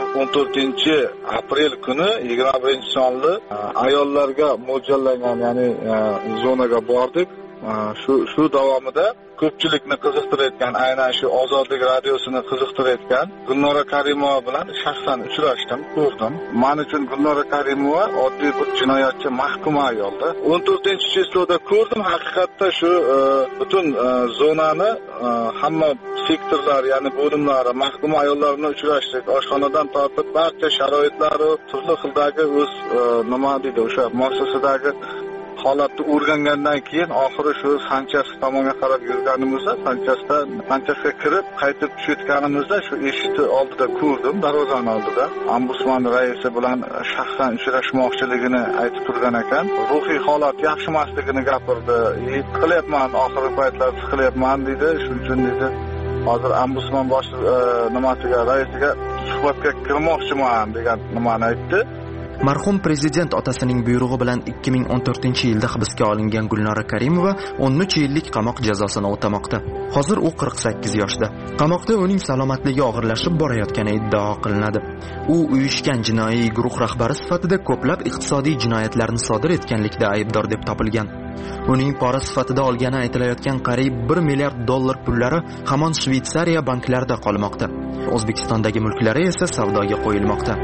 [SPEAKER 9] 14-aprel kuni 21-sonli ayollarga mo'ljallangan, ya'ni zonaga bordik. Shu davomida ko'pchilikni qiziqtirayotgan, aynan shu Ozodlik radiosini qiziqtirayotgan Gulnora Karimova bilan shaxsan uchrashdim, ko'rdim. Men uchun Gulnora Karimova oddiy bir jinoyatchi mahkum ayolda. 14-cheklovda ko'rdim. Haqiqatda shu butun zonani hamma sektorlar, ya'ni bo'limlari, mahkum ayollar bilan uchrashdik. Oshxonadan tortib barcha sharoitlari, turli xildagi o'z nima deydi, o'sha muassasadagi holatni o'rgangandan keyin oxiri shu Sanchas tomonga qarab yurganimizda, Sanchasga kirib qaytib tushayotganimizda shu eshikni oldida ko'rdim, darvozani oldida. Ombudsman raisi bilan shaxsan uchrashmoqchiligini aytib turgan ekan. Ruhiy holat yaxshi emasligini gapirdi. Qilyapman, oxirgi paytlarda qilyapman dedi. Shuning uchun dedi, hozir ombudsman bosh raisiga suhbatga kirmoqchiman degan nimani aytdi.
[SPEAKER 7] Marhum prezident otasining buyrug'i bilan 2014-yilda hibsga olingan Gulnora Karimova 13 yillik qamoq jazosini o'tamoqda. Hozir u 48 yoshda. Qamoqda uning salomatligi og'irlashib borayotgani iddao qilinadi. U uyushgan jinoiy guruh rahbari sifatida ko'plab iqtisodiy jinoyatlarni sodir etganlikda aybdor deb topilgan. Uning pora sifatida olgani aytilayotgan qariyb $1 milliard pullari hamon Shveysariya banklarida qolmoqda. O'zbekistondagi mulklari esa savdoga qo'yilmoqda.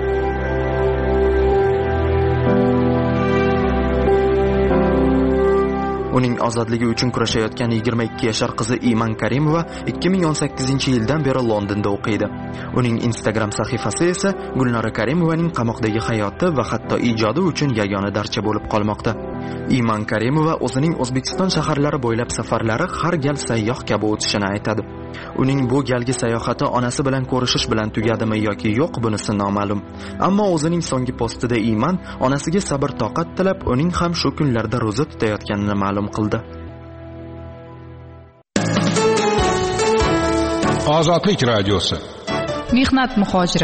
[SPEAKER 7] Uning ozodligi uchun kurashayotgan 22 yashar qizi Iman Karimova 2018-yildan beri Londonda o'qiydi. Uning Instagram sahifasi esa Gulnora Karimovaning qamoqdagi hayoti va hatto ijodi uchun yagona darcha bo'lib qolmoqda. Iman Karimova o'zining O'zbekiston shaharlari bo'ylab safarlari har gal sayyoh kabi o'tishini aytadi. Uning bu galgi sayohati onasi bilan ko'rishish bilan tugadimi yoki yo'q bunisi noma'lum. Ammo o'zining so'nggi postida Iman onasiga sabr-toqat tilab, uning ham shu kunlarda ro'za tutayotganini ma'lum qildi.
[SPEAKER 5] Ozodlik radiosi.
[SPEAKER 8] Mehnat muhojiri.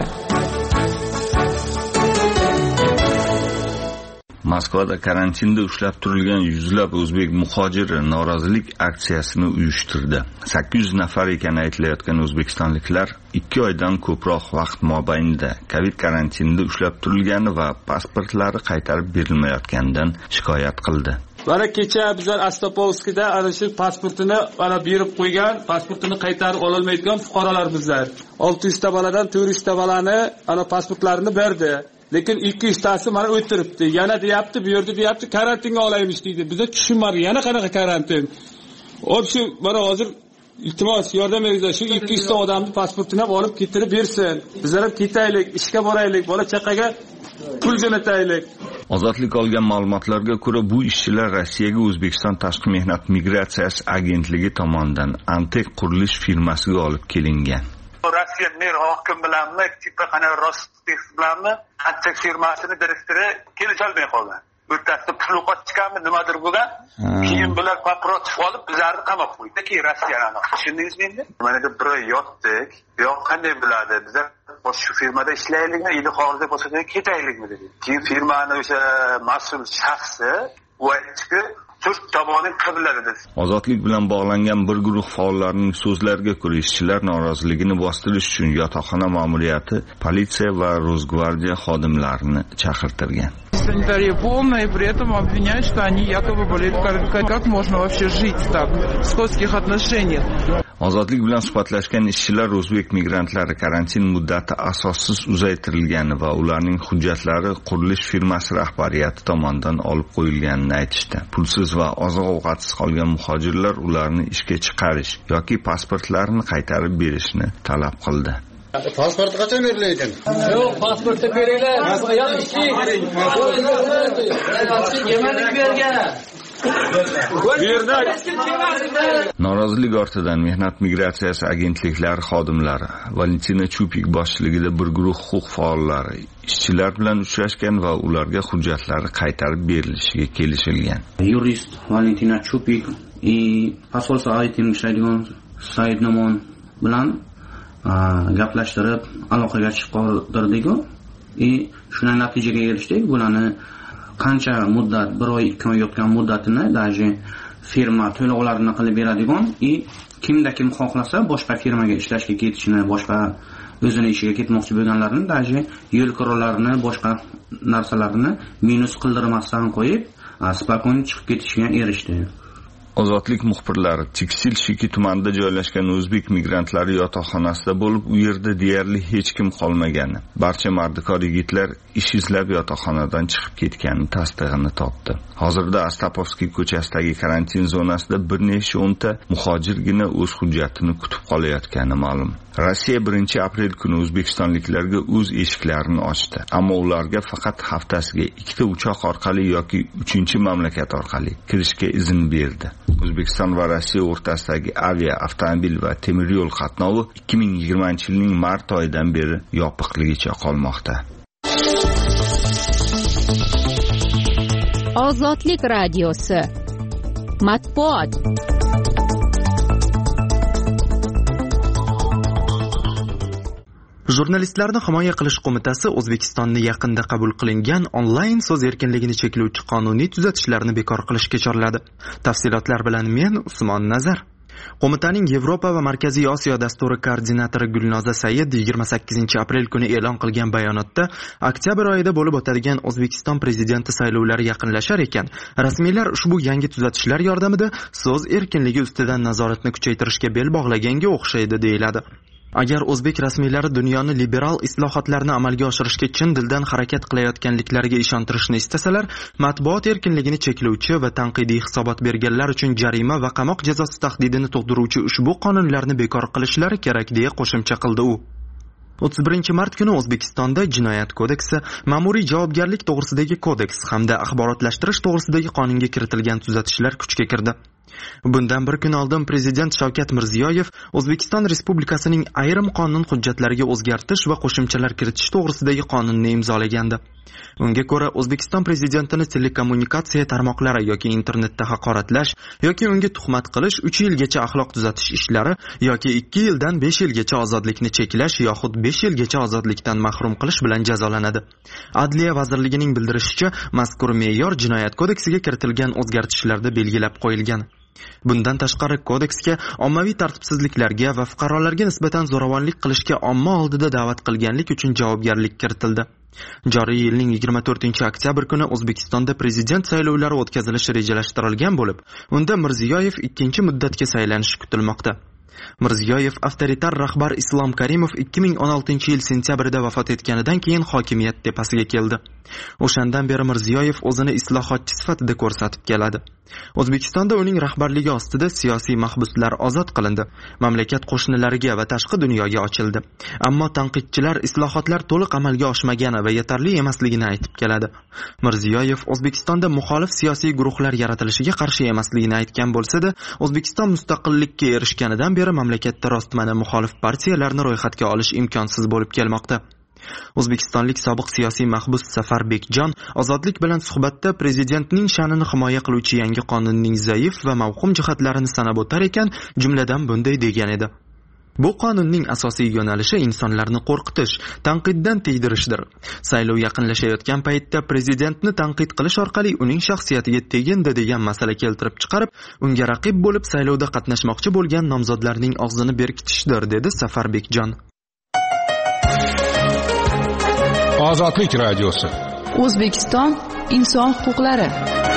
[SPEAKER 10] Moskvada karantinda ushlab turilgan yuzlab o'zbek muhojiri norozilik aksiyasini uyushtirdi. 800 nafar ekani aytilayotgan o'zbekistonliklar 2 oydan ko'proq vaqt mobaynida Covid karantinida ushlab turilgani va pasportlari qaytarib berilmayotganidan shikoyat qildi.
[SPEAKER 11] Mana kecha bizlar Astopovskida ana shu pasportini mana berib qo'ygan, pasportini qaytarib ola olmaydigan fuqarolar bizlar. 600 ta boladan 400 ta bolani ana pasportlarini berdi. Lekin 200 tasi mana o'tiribdi. Yana deyapti, bu yerda deyapti, karantinga olaymiz deydi. Bizda tushunmadi, yana qanaqa karantin? Shu mana hozir iltimos yordam beringlar, shu 200 ta odamning pasportini olib ketirib bersin. Bizlar ham ketaylik, ishga boraylik, bola chaqaga pul jo'nataylik.
[SPEAKER 10] Ozodlik olgan ma'lumotlarga ko'ra, bu ishchilar Rossiyaga O'zbekiston Tashqi mehnat migratsiyasi agentligi tomonidan Antek qurilish firmasiga olib kelingan.
[SPEAKER 12] Rossiya mer hokim bilanmi, tipa qana Rostef bilanmi, Antek firmasini direktori kelisholmay qolgan. O'rtasida pul qochganmi, nimadir bo'lgan. Keyin bular pasport olib bizlarni qamab qo'ydi. Keyin Rossiyani. Tushundingizmi endi? Mana deb bir yotdik. Yo'q, qanday bo'ladi? Bizlar shu firmada ishlaylikmi, ili xorijda bo'lsa ketaylikmi dedi. Keyin firmani o'sha mas'ul shaxsi u aytdiki, to'rt tomonning qiblari dedi.
[SPEAKER 10] Ozodlik bilan bog'langan bir guruh faollarining so'zlariga ko'ra, ishchilar noroziligini bostirish uchun yotoqxona ma'muriyati politsiya va Rosgvardiya xodimlarini chaqirtirgan.
[SPEAKER 13] Санитария полная, и при этом обвиняют, что они якобы болеют. Как можно вообще жить так в сходских отношениях?
[SPEAKER 10] Ozodlik bilan suhbatlashgan ishchilar o'zbek migrantlari karantin muddati asossiz uzaytirilgani va ularning hujjatlari qurilish firmasi rahbariyati tomonidan olib qo'yilganini aytishdi. Pulsiz va oziq-ovqatsiz qolgan muhojirlar ularni ishga chiqarish yoki pasportlarini qaytarib berishni talab qildi.
[SPEAKER 14] Pasport qachon beriladi?
[SPEAKER 15] Yo'q, pasportni beringlar. Yemanlik bergan.
[SPEAKER 10] Norozilik ortidan mehnat migratsiyasi agentliklari xodimlari Valentina Chupik boshchiligida bir guruh huquq faollari ishchilar bilan uchrashgan va ularga hujjatlari qaytarib berilishiga kelishilgan.
[SPEAKER 16] Yurist Valentina Chupik посольство aytgan ishlaydigan Said Nomon bilan gaplashtirib aloqaga chiqib qoldirdik-ku. Shundan natijaga erishdik. Bularni qancha muddat, 1 oy 2 oy yotgan muddatini даже firma to'lovlarini qilib beradigan, kimda kim xohlasa boshqa firmaga ishlashga ketishini, boshqa o'zini ishiga ketmoqchi bo'lganlarni даже yo'l qirovlarini, boshqa narsalarini minus qildirmasdan qo'yib, spokon chiqib ketishiga erishdi.
[SPEAKER 10] Ozodlik muxbirlari Tekstil Shiki tumanida joylashgan o'zbek migrantlari yotoqxonasida bo'lib, u yerda deyarli hech kim qolmagani, barcha mardikor yigitlar ish izlab yotoqxonadan chiqib ketgani tasdig'ini topdi. Hozirda Astapovskiy ko'chasidagi karantin zonasida bir necha o'nta muhojirgina o'z hujjatini kutib qolayotgani ma'lum. Rossiya 1-aprel kuni o'zbekistonliklarga o'z eshiklarini ochdi, ammo ularga faqat haftasiga 2 ta uchoq orqali yoki 3-mamlakat orqali kirishga izn berdi. O'zbekiston va Rossiya o'rtasidagi avia, avtomobil va temir yo'l qatnovi 2020-yilning mart oyidan beri yopiqligicha qolmoqda.
[SPEAKER 17] Ozodlik radiosi. Matbuot.
[SPEAKER 7] Jurnalistlarni himoya qilish qo'mitasi O'zbekistonning yaqinda qabul qilingan onlayn so'z erkinligini cheklovchi qonuniy tuzatishlarni bekor qilishga chorladi. Tafsilotlar bilan men Usmon Nazar. Qo'mitaning Yevropa va Markaziy Osiyo dasturi koordinatori Gulnoza Said 28-aprel kuni e'lon qilgan bayonotda oktyabr oyida bo'lib o'tadigan O'zbekiston prezidenti saylovlari yaqinlashar ekan, rasmiylar ushbu yangi tuzatishlar yordamida so'z erkinligi ustidan nazoratni kuchaytirishga bel bog'laganga o'xshaydi deyiladi. Agar o'zbek rasmiylari dunyoni liberal islohotlarni amalga oshirishga chin dildan harakat qilayotganliklariga ishontirishni istasalar, matbuot erkinligini cheklovchi va tanqidiy hisobot berganlar uchun jarima va qamoq jazosi tahdidini tug'diruvchi ushbu qonunlarni bekor qilishlari kerak deya qo'shimcha qildi u. 31-mart kuni O'zbekistonda Jinoyat kodeksi, Ma'muriy javobgarlik to'g'risidagi kodeks hamda axborotlashtirish to'g'risidagi qonunga kiritilgan tuzatishlar kuchga kirdi. Bundan bir kun oldin Prezident Shavkat Mirziyoyev O'zbekiston Respublikasining ayrim qonun hujjatlariga o'zgartish va qo'shimchalar kiritish to'g'risidagi qonunni imzolagandi. Unga ko'ra, O'zbekiston prezidentini telekommunikatsiya tarmoqlari yoki internetda haqoratlash yoki unga tuhmat qilish 3 yilgacha axloq tuzatish ishlari yoki 2 yildan 5 yilgacha ozodlikni cheklash yoxud 5 yilgacha ozodlikdan mahrum qilish bilan jazolanadi. Adliya vazirligining bildirishicha, mazkur me'yor Jinoyat kodeksiga kiritilgan o'zgartishlarda belgilab qo'yilgan. Bundan tashqari kodeksga ommaviy tartibsizliklarga va fuqarolarga nisbatan zo'ravonlik qilishga omma oldida da'vat qilganlik uchun javobgarlik kiritildi. Joriy yilning 24-oktyabr kuni O'zbekistonda prezident saylovlari o'tkazilishi rejalashtirilgan bo'lib, unda Mirziyoyev 2-chi muddatga saylanishi kutilmoqda. Mirziyoyev avtoritar rahbar Islom Karimov 2016-yil sentyabrida vafot etganidan keyin hokimiyat tepasiga keldi. O'shandan beri Mirziyoyev o'zini islohotchi sifatida ko'rsatib keladi. O'zbekistonda uning rahbarligi ostida siyosiy mahbuslar ozod qilindi, mamlakat qo'shnilariga va tashqi dunyoga ochildi. Ammo tanqidchilar islohotlar to'liq amalga oshmagani va yetarli emasligini aytib keladi. Mirziyoyev O'zbekistonda muxolif siyosiy guruhlar yaratilishiga qarshi emasligini aytgan bo'lsa-da, O'zbekiston mustaqillikka erishganidan beri mamlakatda rostmana muxolif partiyalarni ro'yxatga olish imkonsiz bo'lib kelmoqda. O'zbekistonlik sobiq siyosiy mahbus Safar Bekjon ozodlik bilan suhbatda prezidentning sha'nini himoya qiluvchi yangi qonunning zaif va mavhum jihatlarini sanab o'tar ekan, jumladan bunday degan edi: Bu qonunning asosiy yo'nalishi insonlarni qo'rqitish, tanqiddan tiydirishdir. Saylov yaqinlashayotgan paytda prezidentni tanqid qilish orqali uning shaxsiyatiga tegindi degan masala keltirib chiqarib, unga raqib bo'lib saylovda qatnashmoqchi bo'lgan nomzodlarning og'zini berkitishdir, dedi Safar Bekjon.
[SPEAKER 5] Ozodlik radiosi.
[SPEAKER 8] O'zbekiston inson huquqlari.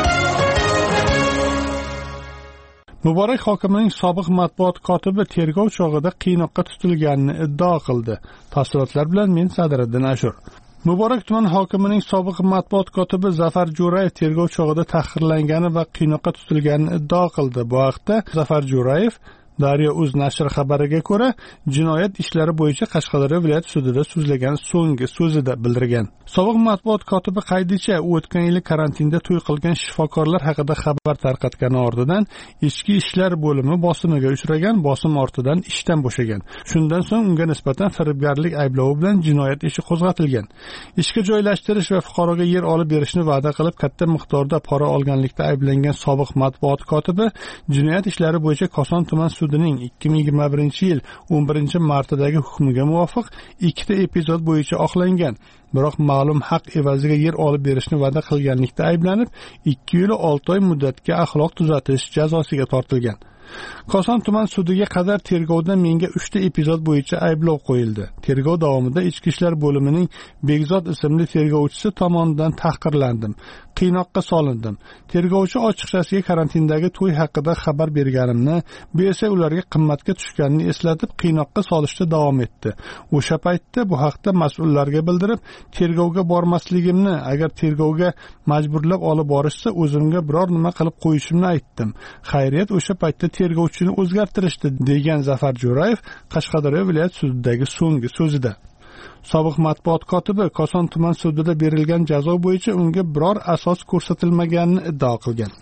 [SPEAKER 1] Muborak hokimining sobiq matbuot kotibi tergov chog'ida qiynoqqa tutilganini iddao qildi. Tafsilotlar bilan men Sadiriddin Ashur. Muborak tuman hokimining sobiq matbuot kotibi Zafar Jo'rayev tergov chog'ida tahqirlangani va qiynoqqa tutilganini iddao qildi. Bu haqda Zafar Jo'rayev Daryo.uz nashri xabariga ko'ra, jinoyat ishlari bo'yicha Qashqadaryo viloyat sudida so'zlagan so'nggi so'zida bildirgan. Sobiq matbuot kotibi qaydicha o'tgan yil karantinda to'y qilgan shifokorlar haqida xabar tarqatgani ortidan ichki ishlar bo'limi bosimiga uchragan, bosim ortidan ishdan bo'shagan. Shundan so'ng unga nisbatan firibgarlik ayblovi bilan jinoyat ishi qo'zg'atilgan. Ishga joylashtirish va fuqaroga yer olib berishni va'da qilib katta miqdorda pora olganlikda ayblangan sobiq matbuot kotibi jinoyat ishlari bo'yicha Koson tuman sudining 2021-yil 11-martidagi hukmiga muvofiq 2 epizod bo'yicha oqlangan. Biroq ma'lum haq evaziga yer olib berishni va'da qilganlikda ayblanib, 2 yil 6 oy muddatga axloq tuzatish jazosiga tortilgan. Koson tuman sudiga qadar tergovda menga 3 epizod bo'yicha ayblov qo'yildi. Tergov davomida Ichki ishlar bo'limining Begzod ismli tergovchisi tomonidan tahqirlandim, qiynoqqa solindim. Tergovchi ochiqchasiga karantindagi to'y haqida xabar berganimni, bu esa ularga qimmatga tushganini eslatib qiynoqqa solishda davom etdi. O'sha paytda bu haqda mas'ullarga bildirib, tergovga bormasligimni, agar tergovga majburlab olib borishsa, o'zimga biror nima qilib qo'yishimni aytdim. Xayriyat, o'sha paytda tergovchini o'zgartirishdi, degan Zafar Jo'rayev Qashqadaryo viloyat sudidagi so'nggi so'zida. Sobiq matbuot kotibi Koson tuman sudida berilgan jazo bo'yicha unga biror asos ko'rsatilmaganini iddao qilgan.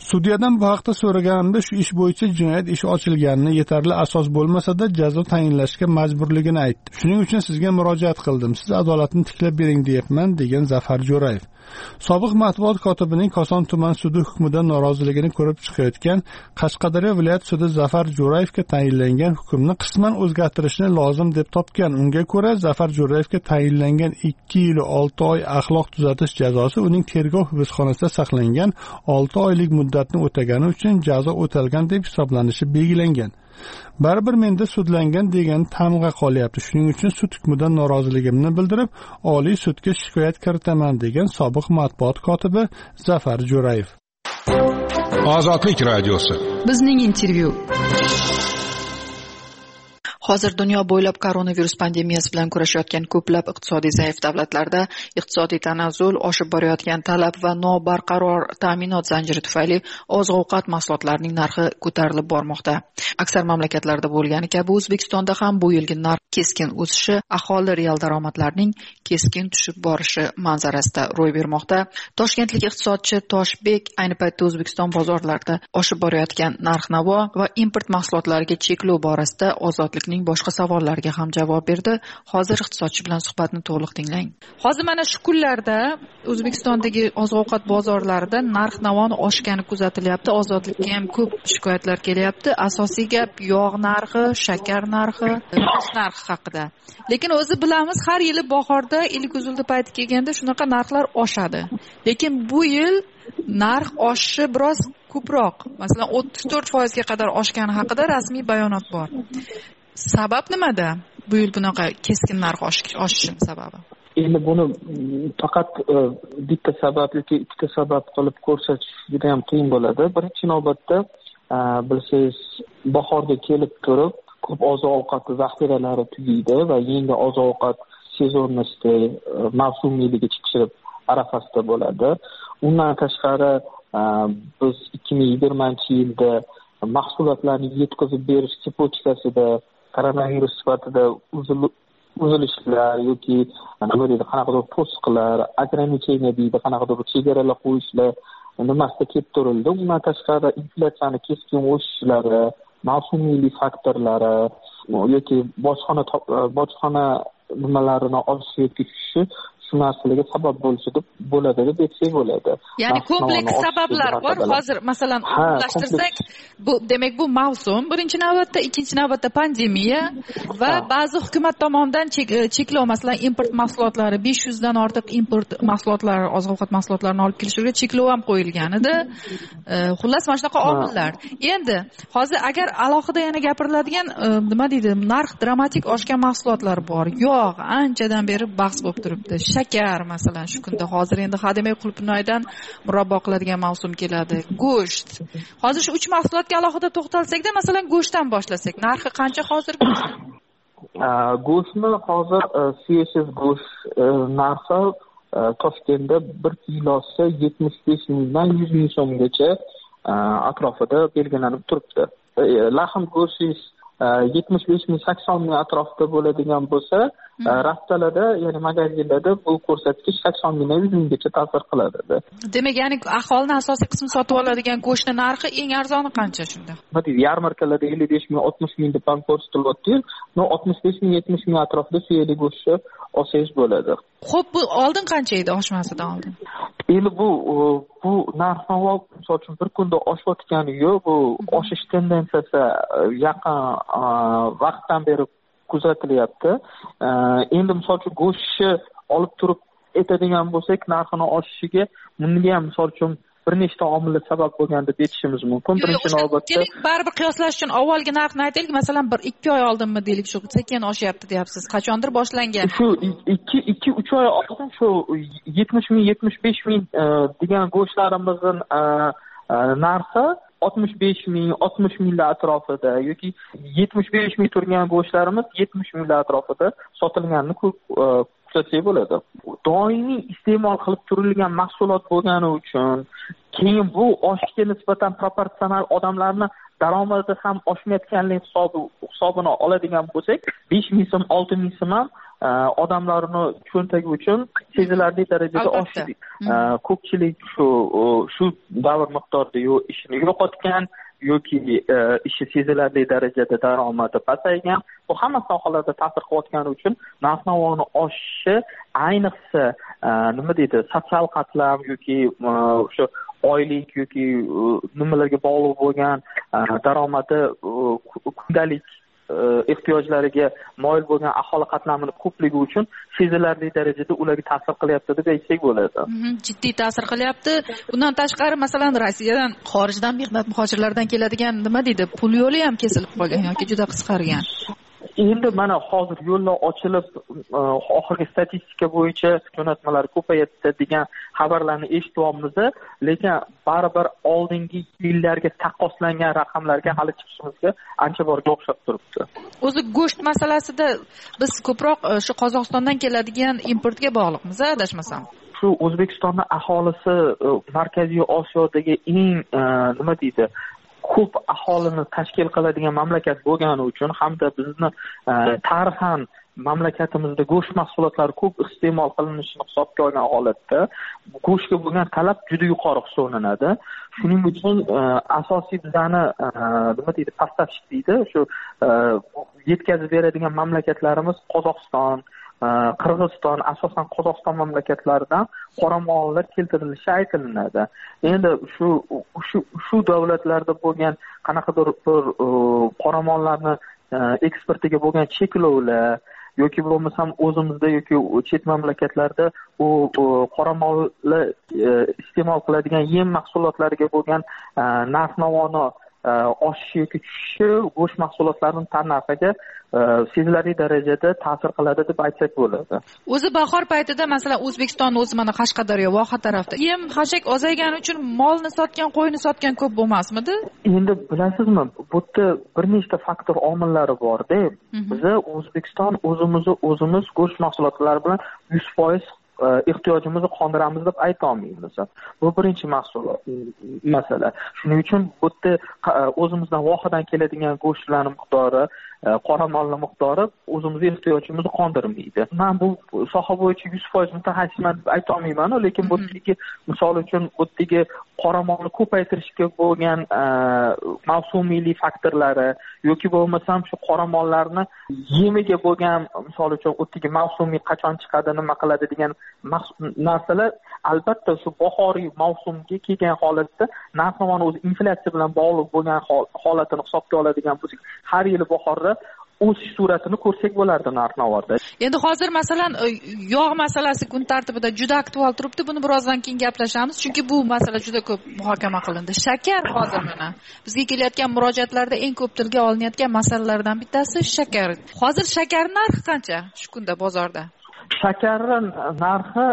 [SPEAKER 1] Sudyadan bu haqda so'raganimda shu ish bo'yicha jinoyat ishi ochilganini, yetarli asos bo'lmasa-da jazo tayinlashga majburligini aytdi. Shuning uchun sizga murojaat qildim. Siz adolatni tiklab bering deyapman, degan Zafar Jo'rayev. Sobiq matbuot kotibining Koson tuman sudi hukmidan noroziligini ko'rib chiqayotgan Qashqadaryo viloyat sudi Zafar Jo'rayevga tayinlangan hukmni qisman o'zgartirishni lozim deb topgan. Unga ko'ra, Zafar Jo'rayevga tayinlangan 2 yil 6 oy axloq tuzatish jazosi uning tergov hibsxonasida saqlangan 6 oylik muddatni o'tagani uchun jazo o'talgan deb hisoblanishi belgilangan. Baribir menda sudlangan degan tamg'a qolyapti. Shuning uchun sud hukmidan noroziligimni bildirib, Oliy sudga shikoyat kiritaman, degan sobiq matbuot kotibi Zafar Jo'rayev.
[SPEAKER 5] Ozodlik radiosi.
[SPEAKER 8] Bizning intervyu.
[SPEAKER 18] Hozir dunyo bo'ylab koronavirus pandemiyasi bilan kurashayotgan ko'plab iqtisodiy zaif davlatlarda iqtisodiy tanazzul, oshib borayotgan talab va nobarqaror ta'minot zanjiri tufayli oziq-ovqat mahsulotlarining narxi ko'tarilib bormoqda. Aksar mamlakatlarda bo'lgani kabi O'zbekistonda ham bu yilgi narx keskin o'sishi aholi real daromadlarining keskin tushib borishi manzarasida ro'y bermoqda. Toshkentlik iqtisodchi Toshbek ayni paytda O'zbekiston bozorlarida oshib borayotgan narx-navo va import mahsulotlariga cheklov borasida ozodlikning boshqa savollariga ham javob berdi. Hozir iqtisodchi bilan suhbatni to'liq tinglang. Hozir mana shu kunlarda O'zbekistondagi oziq-ovqat bozorlarida narx-navoni oshgani kuzatilyapti. Ozodlikka ham ko'p shikoyatlar kelyapti. Asosiy gap yog' narxi, shakar narxi, go'sht narxi haqida. Lekin o'zi bilamiz, har yili bahorda ilk-uzildi payti kelganda shunaqa narxlar oshadi. Lekin bu yil narx oshishi biroz ko'proq. Masalan, 34% ga qadar oshgani haqida rasmiy bayonot bor. Sabab nimada? Bu yil bunaqa keskin narx oshishining sababi.
[SPEAKER 19] Endi buni faqat bitta sabab yoki ikkita sabab qilib ko'rsatish juda ham qiyin bo'ladi. Birinchi navbatda bilsangiz, bahorga kelib turib ko'p oziq-ovqat zaxiralari tugaydi va yangi oziq-ovqat sezonnisi mavsumiyligi chiqishi arafasida bo'ladi. Undan tashqari biz 2020-yilda mahsulotlarni yetkazib berish tsepotchikasida koronavirus sifatida uzilishlar yoki qanaqadir to'siqlar, ограничение deydi, qanaqadir chegaralar qo'yishlar nimasida kelib turildi. Undan tashqari inflyatsiyani keskin o'sishlari, mavsumiylik faktorlari yoki bojxona nimalarini olishi yoki tushishi shu narsalarga sabab bo'ladi deb aytsak bo'ladi.
[SPEAKER 18] Ya'ni kompleks sabablar bor. Hozir masalan o'zlashtirsak, bu demak bu mavsum birinchi navbatda, ikkinchi navbatda pandemiya va ba'zi hukumat tomonidan cheklov, masalan import mahsulotlari 500 dan ortiq import mahsulotlari, oziq-ovqat mahsulotlarini olib kelishiga cheklov ham qo'yilgan edi. Xullas mana shunaqa omillar. Endi hozir agar alohida yana gapiriladigan nima deydi, narx dramatik oshgan mahsulotlar bor. Yog' anchadan beri bahs bo'lib turibdi. Shakar masalan shu kunda hozir endi hademay qulupnoydan murabbo qiladigan mavsum keladi. Go'sht. Hozir shu 3 mahsulotga alohida to'xtalsak-da, masalan go'shtdan boshlasak, narxi qancha hozir?
[SPEAKER 19] Go'shtni hozir siyesiz go'sht narxi Toshkentda 1 kilosi 75 mingdan 100 ming so'mgacha atrofida belgilanib turibdi. Lahm go'shti 75 ming 80 ming atrofida bo'ladigan bo'lsa, raftalarda, ya'ni magazinlarda bu ko'rsatkich 80 mingdan 100 minggacha ta'sir qiladi. Demak,
[SPEAKER 18] ya'ni aholining asosiy qismi sotib oladigan go'shtni narxi eng arzoni qancha shunda?
[SPEAKER 19] Yarmarkalarda 55 ming 60 ming deb ham ko'rsatilyapti. 65 ming 70 ming atrofida suyakli go'shtni olsangiz bo'ladi.
[SPEAKER 18] Xo'p, bu oldin qancha edi oshmasidan oldin?
[SPEAKER 19] Endi bu narx-navo misol uchun bir kunda oshayotgani yo'q, bu oshish tendensiyasi yaqin vaqtdan beri kuzatilyapti. Endi misol uchun go'shtni olib turib aytadigan bo'lsak, narxini oshishiga bunga ham misol uchun bir nechta omillar sabab bo'lgan deb aytishimiz mumkin. Birinchi navbatda
[SPEAKER 18] baribir qiyoslash uchun avvalgi narxni aytaylik, masalan 1-2 oy oldinmi deylik, shu sekin oshyapti deyapsiz. Qachondir boshlangan.
[SPEAKER 19] Shu 2-3 oy oldin shu 70 ming 75 ming degan go'shtlarimizning narxi 65 ming 60 minglar atrofida yoki 75 ming turgan go'shtlarimiz 70 minglar atrofida sotilganini kuzatsak bo'ladi. Doimiy iste'mol qilib turilgan mahsulot bo'lgani uchun keyin bu oshishga nisbatan proporsional odamlarni daromadi ham oshmayotganlik hisobini oladigan bo'lsak, 5,000 so'm, 6,000 so'm ham odamlarni cho'ntagi uchun sezilarli darajada oshdi. Ko'pchilik shu davr miqdorida ishini yo'qotgan yoki ishi sezilarli darajada daromadi pasaygan. Bu hamma sohalarda ta'sir qilayotgani uchun narx-navoni oshishi, ayniqsa nima deydi, sotsial qatlam yoki o'sha oylik yoki nimalarga bog'liq bo'lgan daromadi kundalik ehtiyojlariga moyil bo'lgan aholi qatlamining ko'pligi uchun sezilarli darajada ularga ta'sir qilyapti deb aytsak bo'ladi.
[SPEAKER 18] Jiddiy ta'sir qilyapti. Bundan tashqari, masalan, Rossiyadan, xorijdan mehnat muhojirlardan keladigan nima deydi, pul yo'li ham kesilib qolgan yoki juda qisqargan.
[SPEAKER 19] Endi mana hozir yo'llar ochilib, oxirgi statistika bo'yicha jo'natmalar ko'payadi degan xabarlarni eshityapmiz, lekin baribir oldingi yillarga taqqoslangan raqamlarga hali chiqishimizga ancha borga o'xshab turibdi.
[SPEAKER 18] O'zi go'sht masalasida biz ko'proq shu Qozog'istondan keladigan importga bog'liqmiz, adashmasam.
[SPEAKER 19] Shu O'zbekistonning aholisi Markaziy Osiyodagi eng nima deydi, ko'p aholini tashkil qiladigan mamlakat bo'lgani uchun hamda bizni tarixan mamlakatimizda go'sht mahsulotlari ko'p iste'mol qilinishini hisobga olgan holatda go'shtga bo'lgan talab juda yuqori hisoblanadi. Shuning uchun asosiy bizani nima deydi, поставщик deydi, shu yetkazib beradigan mamlakatlarimiz Qozog'iston, Qirg'iziston, asosan Qozog'iston mamlakatlaridan qoramollar keltirilishi aytilinadi. Endi shu davlatlarda bo'lgan qanaqadir bir qoramollarni eksportiga bo'lgan cheklovlar yoki bo'lmasam o'zimizda yoki chet mamlakatlarda u qoramolni iste'mol qiladigan yem mahsulotlariga bo'lgan narx-navoni oshishi yoki tushishi go'sht mahsulotlarining tannarxiga sezilarli darajada ta'sir qiladi deb aytsak bo'ladi.
[SPEAKER 18] O'zi bahor paytida masalan O'zbekiston o'zi mana Qashqadaryo, Voha tarafda yem xashak ozaygani uchun molni sotgan, qo'yni sotgan ko'p bo'lmasmidi?
[SPEAKER 19] Endi bilasizmi, bu yerda bir nechta faktor omillari bor-da. Biz O'zbekiston o'zimiz go'sht mahsulotlari bilan 100% ehtiyojimizni qondiramiz deb ayta olmaymiz. Bu birinchi masala. Shuning uchun bu yerda o'zimizdan Vohadan keladigan go'shtlarning miqdori, qoramolning miqdori o'zimizning ehtiyojimizni qondirmaydi. Men bu soha bo'yicha 100% mutaxassisman deb ayta olmayman, lekin bu yerdagi misol uchun bu yerdagi qoramolni ko'paytirishga bo'lgan mavsumiylik faktorlari yoki bo'lmasam shu qoramollarni yemiga bo'lgan misol uchun o'tdagi mavsumiy qachon chiqadi, nima qiladi degan narsalar albatta shu bahoriy mavsumga kelgan holatda narx-navoni o'zi inflyatsiya bilan bog'liq bo'lgan holatini hisobga oladigan bo'lsak, har yili bahorda o'sish suratini ko'rsak bo'lardi narx-navoda.
[SPEAKER 18] Endi hozir masalan yog' masalasi kun tartibida juda aktual turibdi. Buni birozdan keyin gaplashamiz, chunki bu masala juda ko'p muhokama qilindi. Shakar hozir mana bizga kelayotgan murojaatlarda eng ko'p tilga olinayotgan masalalardan bittasi shakar. Hozir shakar narxi qancha shu kunda bozorda?
[SPEAKER 19] Shakar narxi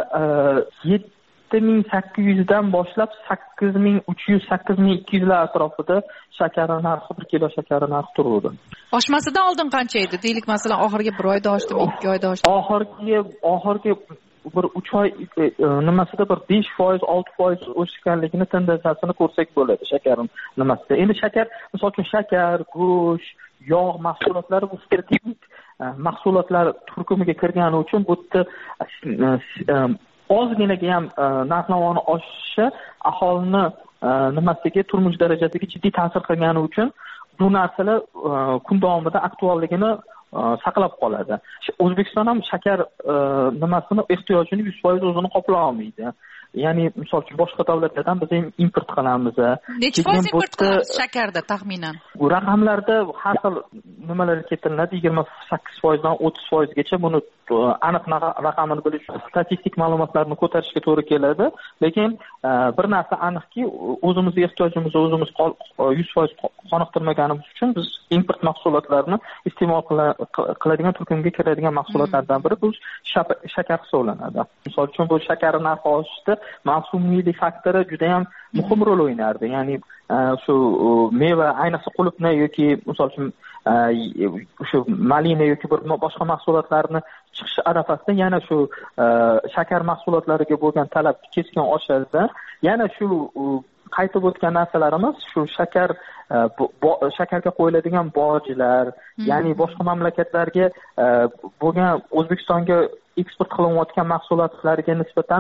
[SPEAKER 19] 7,800 dan boshlab 8,300, 8,200 lar atrofida shakar narxi, 1 kilo shakar narxi turadi.
[SPEAKER 18] Oshmasidan oldin qancha edi? Deylik, masalan, oxirgi 1 oyda oshdimi, 2 oyda oshdimi?
[SPEAKER 19] Oxirgi bir 3 oy nimasida bir 5%, 6% o'sganligini tendensiyasini ko'rsak bo'ladi shakar nimasida. Endi shakar, misol uchun shakar, go'sht, yog' mahsulotlari bu strategik mahsulotlar turkumiga kirgani uchun bu yerda ozginaga ham narx-navoni oshishi aholini nimasiga, turmush darajasiga jiddiy ta'sir qilgani uchun bu narsalar kun davomida aktualligini saqlab qoladi. O'zbekiston ham shakar nimasini ehtiyojini 100% o'zini qoplay olmaydi. Ya'ni misol uchun boshqa davlatlardan biz ham import qilamiz.
[SPEAKER 18] Necha foiz import qilamiz shakarda taxminan?
[SPEAKER 19] Bu raqamlarda har xil nimalar keltiriladi, 28% dan 30% gacha. Buni aniq raqamini bilish statistik ma'lumotlarni ko'tarishga to'g'ri keladi, lekin bir narsa aniqki, o'zimizning ehtiyojimizni o'zimiz 100% qoniqtirmaganimiz uchun biz import mahsulotlarini iste'mol qiladigan turkumga kiradigan mahsulotlardan biri bu shakar hisoblanadi. Misol uchun bu shakar narxi oshishda mavsumiylik faktori juda ham muhim rol o'ynardi. Ya'ni shu meva, ayniqsa qulupni yoki misol uchun shu malina yoki bir boshqa mahsulotlarni chiqish arafasida yana shu shakar mahsulotlariga bo'lgan talab keskin oshadi. Yana shu qaytib o'tgan narsalarimiz shu shakar shakarga qo'yiladigan bojlar, ya'ni boshqa mamlakatlarga bo'lgan O'zbekistonga eksport qilinayotgan mahsulotlarga nisbatan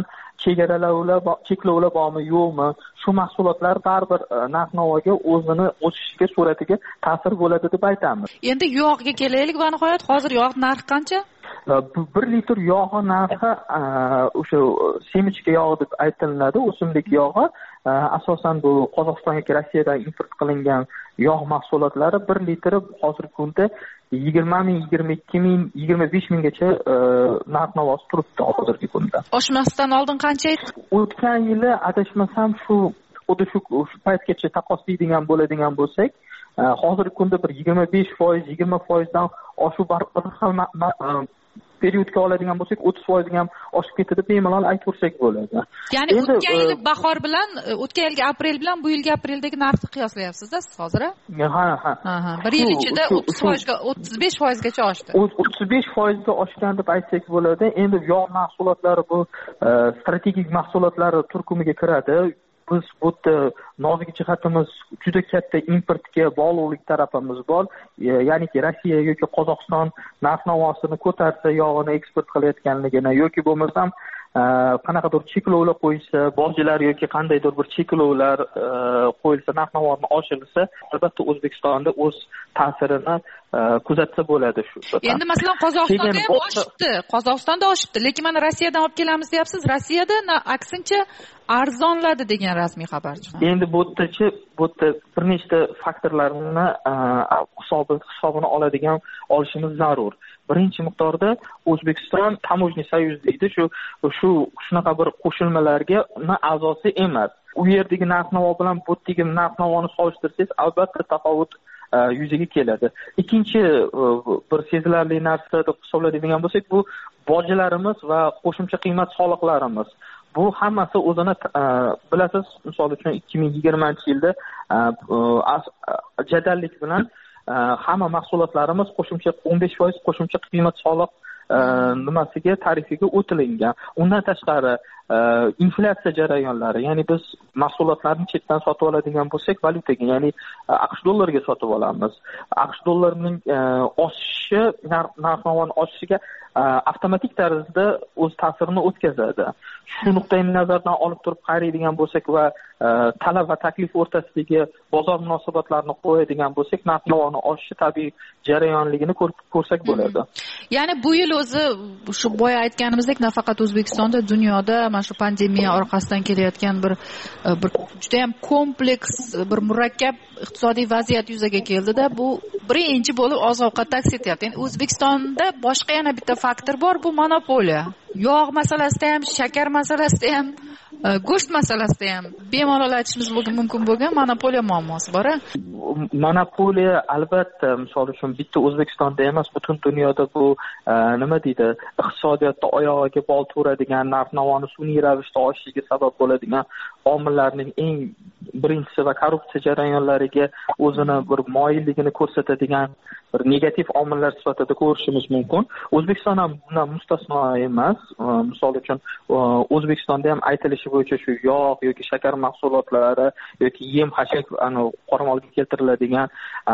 [SPEAKER 19] cheklovlar bormi, yo'qmi? Shu mahsulotlar baribir narx-navoga o'zini o'sishiga, sur'atiga ta'sir bo'ladi deb aytamiz.
[SPEAKER 18] Endi yog'ga kelaylik va nihoyat hozir yog' narxi qancha?
[SPEAKER 19] 1 litr yog'i narxi o'sha semichka yog'i deb aytiladi, o'simlik yog'i. Asosan bu Qozog'istonga, Rossiyadan import qilingan yog' mahsulotlari 1 litri hozirgi kunda 20 ming, 22 ming, 25 minggacha narx-navosi turibdi hozirgi kunda.
[SPEAKER 18] Oshmasdan oldin qancha edi?
[SPEAKER 19] O'tgan yili adashmasam shu paytgacha taqqoslaydigan bo'ladigan bo'lsak, hozirgi kunda bir 25%, 20% dan oshuv bir xil periodga oladigan bo'lsak 30% ham oshib ketadi, bemalol aytib bo'ladi.
[SPEAKER 18] Ya'ni o'tgan yil bahor bilan, o'tgan yilgi aprel bilan bu yilgi apreldagi narxni qiyoslayapsiz-da siz hozir? Ha. Bir yil ichida 30%ga, 35% gacha oshdi.
[SPEAKER 19] 35% ga oshgan deb aytsak bo'ladi. Endi yog' mahsulotlari bu strategik mahsulotlar turkumiga kiradi. Biz bu nozik jihatimiz juda katta importga bog'liqlik tarafimiz bor. Ya'niki Rossiya yoki Qozog'iston narx-navosini ko'tarsa, yog'ini eksport qilayotganligini yoki bo'lmasam qanaqadir cheklovlar qo'yilsa, bojlar yoki qandaydir bir cheklovlar qo'yilsa, narx-navoni oshirilsa, albatta O'zbekistonda o'z ta'sirini kuzatsa bo'ladi shu.
[SPEAKER 18] Endi masalan Qozog'istonda ham oshibdi. Qozog'istonda oshibdi, lekin mana Rossiyadan olib kelamiz deyapsiz. Rossiyada aksincha arzonladi degan rasmiy xabar chiqdi.
[SPEAKER 19] Endi bu yerda bir nechta faktorlarni hisobini olishimiz zarur. Birinchi miqdorda O'zbekiston Tamojniy soyuz deydi, shunaqa bir qo'shilmalarga a'zosi emas. U yerdagi narx-navo bilan bu yerdagi narx-navoni solishtirsangiz, albatta tafovut yuzaga keladi. Ikkinchi bir sezilarli narsa deb hisoblaydigan bo'lsak, bu bojlarimiz va qo'shimcha qiymat soliqlarimiz. Bu hammasi o'zini bilasiz, misol uchun 2020-yilda jadallik bilan hamma mahsulotlarimiz qo'shimcha 15% qo'shimcha qiymat soliq nimasiga, tarifiga o'tilingan. Undan tashqari inflyatsiya jarayonlari, ya'ni biz mahsulotlarni chetdan sotib oladigan bo'lsak, valyutaga, ya'ni AQSh dollariga sotib olamiz. AQSh dollarining oshishi narx-navoni oshishiga avtomatik tarzda o'z ta'sirini o'tkazadi. Shu nuqtai nazardan olib turib qaraydigan bo'lsak va talab va taklif o'rtasidagi bozor munosabatlarini qo'yadigan bo'lsak, narx-navoni oshishi tabiiy jarayonligini ko'rsak bo'ladi.
[SPEAKER 18] Ya'ni bu yil o'zi shu boya aytganimizdek, nafaqat O'zbekistonda, dunyoda mana shu pandemiya orqasidan kelayotgan bir juda ham kompleks, bir murakkab iqtisodiy vaziyat yuzaga keldida, bu birinchi bo'lib oziq-ovqat aks etyapti. Endi O'zbekistonda boshqa yana bitta faktor bor, bu monopoliya. Yog' masalasida ham, shakar masalasida ham, go'sht masalasida ham bemalol aytishimiz mumkin bo'lgan monopoliya muammosi bor.
[SPEAKER 19] Monopoliya albatta, misol uchun bitta O'zbekistonda emas, butun dunyoda bu nima deydi, iqtisodiyotda oyog'iga bol turadigan, narx-navoni sun'iy ravishda oshishiga sabab bo'ladigan omillarning eng birinchisi va korrupsiya jarayonlariga o'zini bir moyilligini ko'rsatadigan bir negativ omillar sifatida ko'rishimiz mumkin. O'zbekiston ham bundan mustasno emas. Misol uchun O'zbekistonda ham aytilishi bo'yicha shu yog' yoki shakar mahsulotlari yoki yem-xashak qoramolga keltiriladigan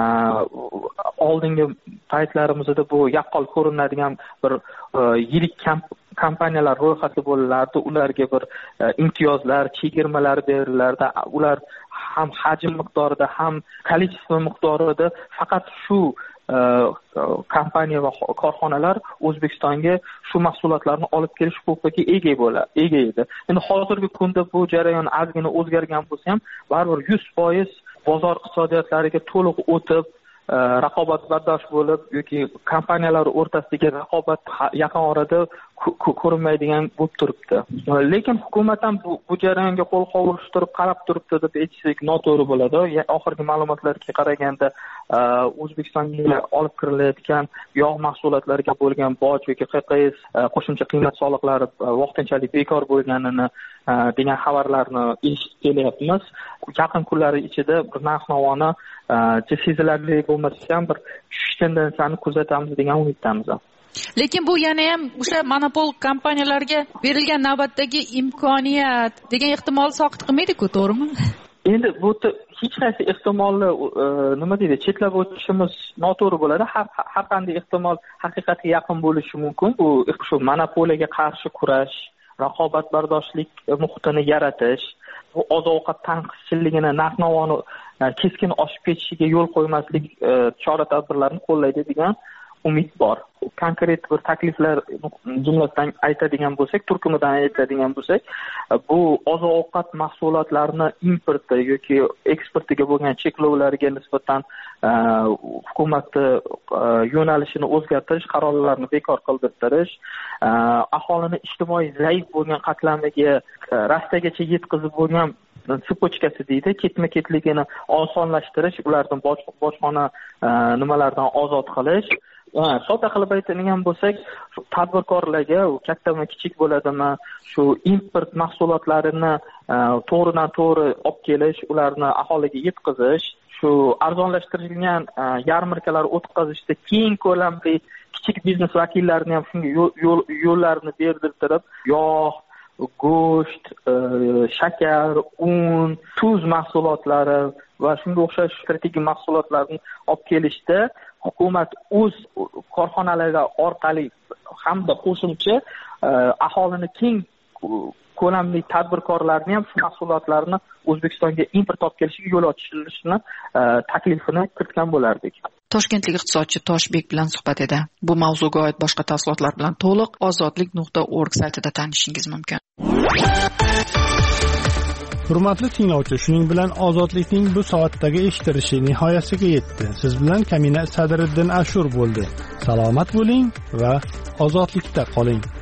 [SPEAKER 19] oldingi paytlarimizda bu yaqqol ko'rinadigan bir yirik kompaniyalar ro'yxati bo'lardi, ularga bir imtiyozlar, chegirmalar berilardi. Ular ham hajm miqdorida, ham kolичество miqdorida faqat shu kompaniya va korxonalar O'zbekistonga shu mahsulotlarni olib kelish huquqiga ega edi. Endi hozirgi kunda bu jarayon ozgina o'zgargan bo'lsa ham, baribir 100% bozor iqtisodiyotlariga to'liq o'tib, raqobatbardosh bo'lib yoki kompaniyalar o'rtasidagi raqobat yaqin orada ko'rinmaydigan bo'lib turibdi. Lekin hukumat ham bu jarayonga qo'l qovushtirib qarab turibdi deb aytsak noto'g'ri bo'ladi. Oxirgi ma'lumotlarga qaraganda O'zbekistonga olib kirilayotgan yog' mahsulotlariga bo'lgan boj yoki QQS qo'shimcha qiymat soliqlari vaqtinchalik bekor bo'lganini degan xabarlarni eshitib kelyapmiz. Yaqin kunlar ichida bir narx-navoni sezilarli bo'lmasa ham bir tushish tendensiyasini kuzatamiz degan umiddamiz.
[SPEAKER 18] Lekin bu yana ham o'sha monopol kompaniyalarga berilgan navbatdagi imkoniyat degan ehtimol soqit qilmaydi-ku, to'g'rimi?
[SPEAKER 19] Endi bu hech qaysi ehtimolni nima deydi chetlab o'tishimiz noto'g'ri bo'ladi. Har qanday ehtimol haqiqatga yaqin bo'lishi mumkin. Bu shu monopoliyaga qarshi kurash, raqobatbardoshlik muhitini yaratish, bu oziq-ovqat tanqischiligini, narx-navoni keskin oshib ketishiga yo'l qo'ymaslik chora-tadbirlarini qo'llaydi degan umid bor. Konkret bir takliflar jumlasidan aytadigan bo'lsak, turkumidan aytadigan bo'lsak, bu oziq-ovqat mahsulotlarini importi yoki eksportiga bo'lgan cheklovlarga nisbatan hukumatni yo'nalishini o'zgartirish, qarorlarni bekor qildirish, aholini ijtimoiy zaif bo'lgan qatlamiga rastagacha yetkazib bo'lgan sipochkasi deydi, ketma-ketligini osonlashtirish, ularni bojxona nimalardan ozod qilish. Sodda qilib aytadigan bo'lsak, tadbirkorlarga u kattami kichik bo'ladimi, shu import mahsulotlarini to'g'ridan to'g'ri olib kelish, ularni aholiga yetkazish, shu arzonlashtirilgan yarmarkalar o'tkazishda keng ko'lamli kichik biznes vakillarini ham shunga yo'llarni berdirib, yog', go'sht, shakar, un, tuz mahsulotlari va shunga o'xshash strategik mahsulotlarni olib kelishda hukumat o'z korxonalari orqali hamda qo'shimcha aholini keng ko'lamli tadbirkorlarni ham shu mahsulotlarni O'zbekistonga import olib kelishiga yo'l ochilishini taklifini kiritgan bo'lardik.
[SPEAKER 18] Toshkentlik iqtisodchi Toshbek bilan suhbat edi. Bu mavzuga oid boshqa tafsilotlar bilan to'liq ozodlik.org saytida tanishishingiz mumkin.
[SPEAKER 1] Hurmatli tinglovchi, shuning bilan ozodlikning bu soatdagi eshitilishi nihoyasiga yetdi. Siz bilan Kamina Sadriddin Ashur bo'ldi. Salomat bo'ling va ozodlikda qoling.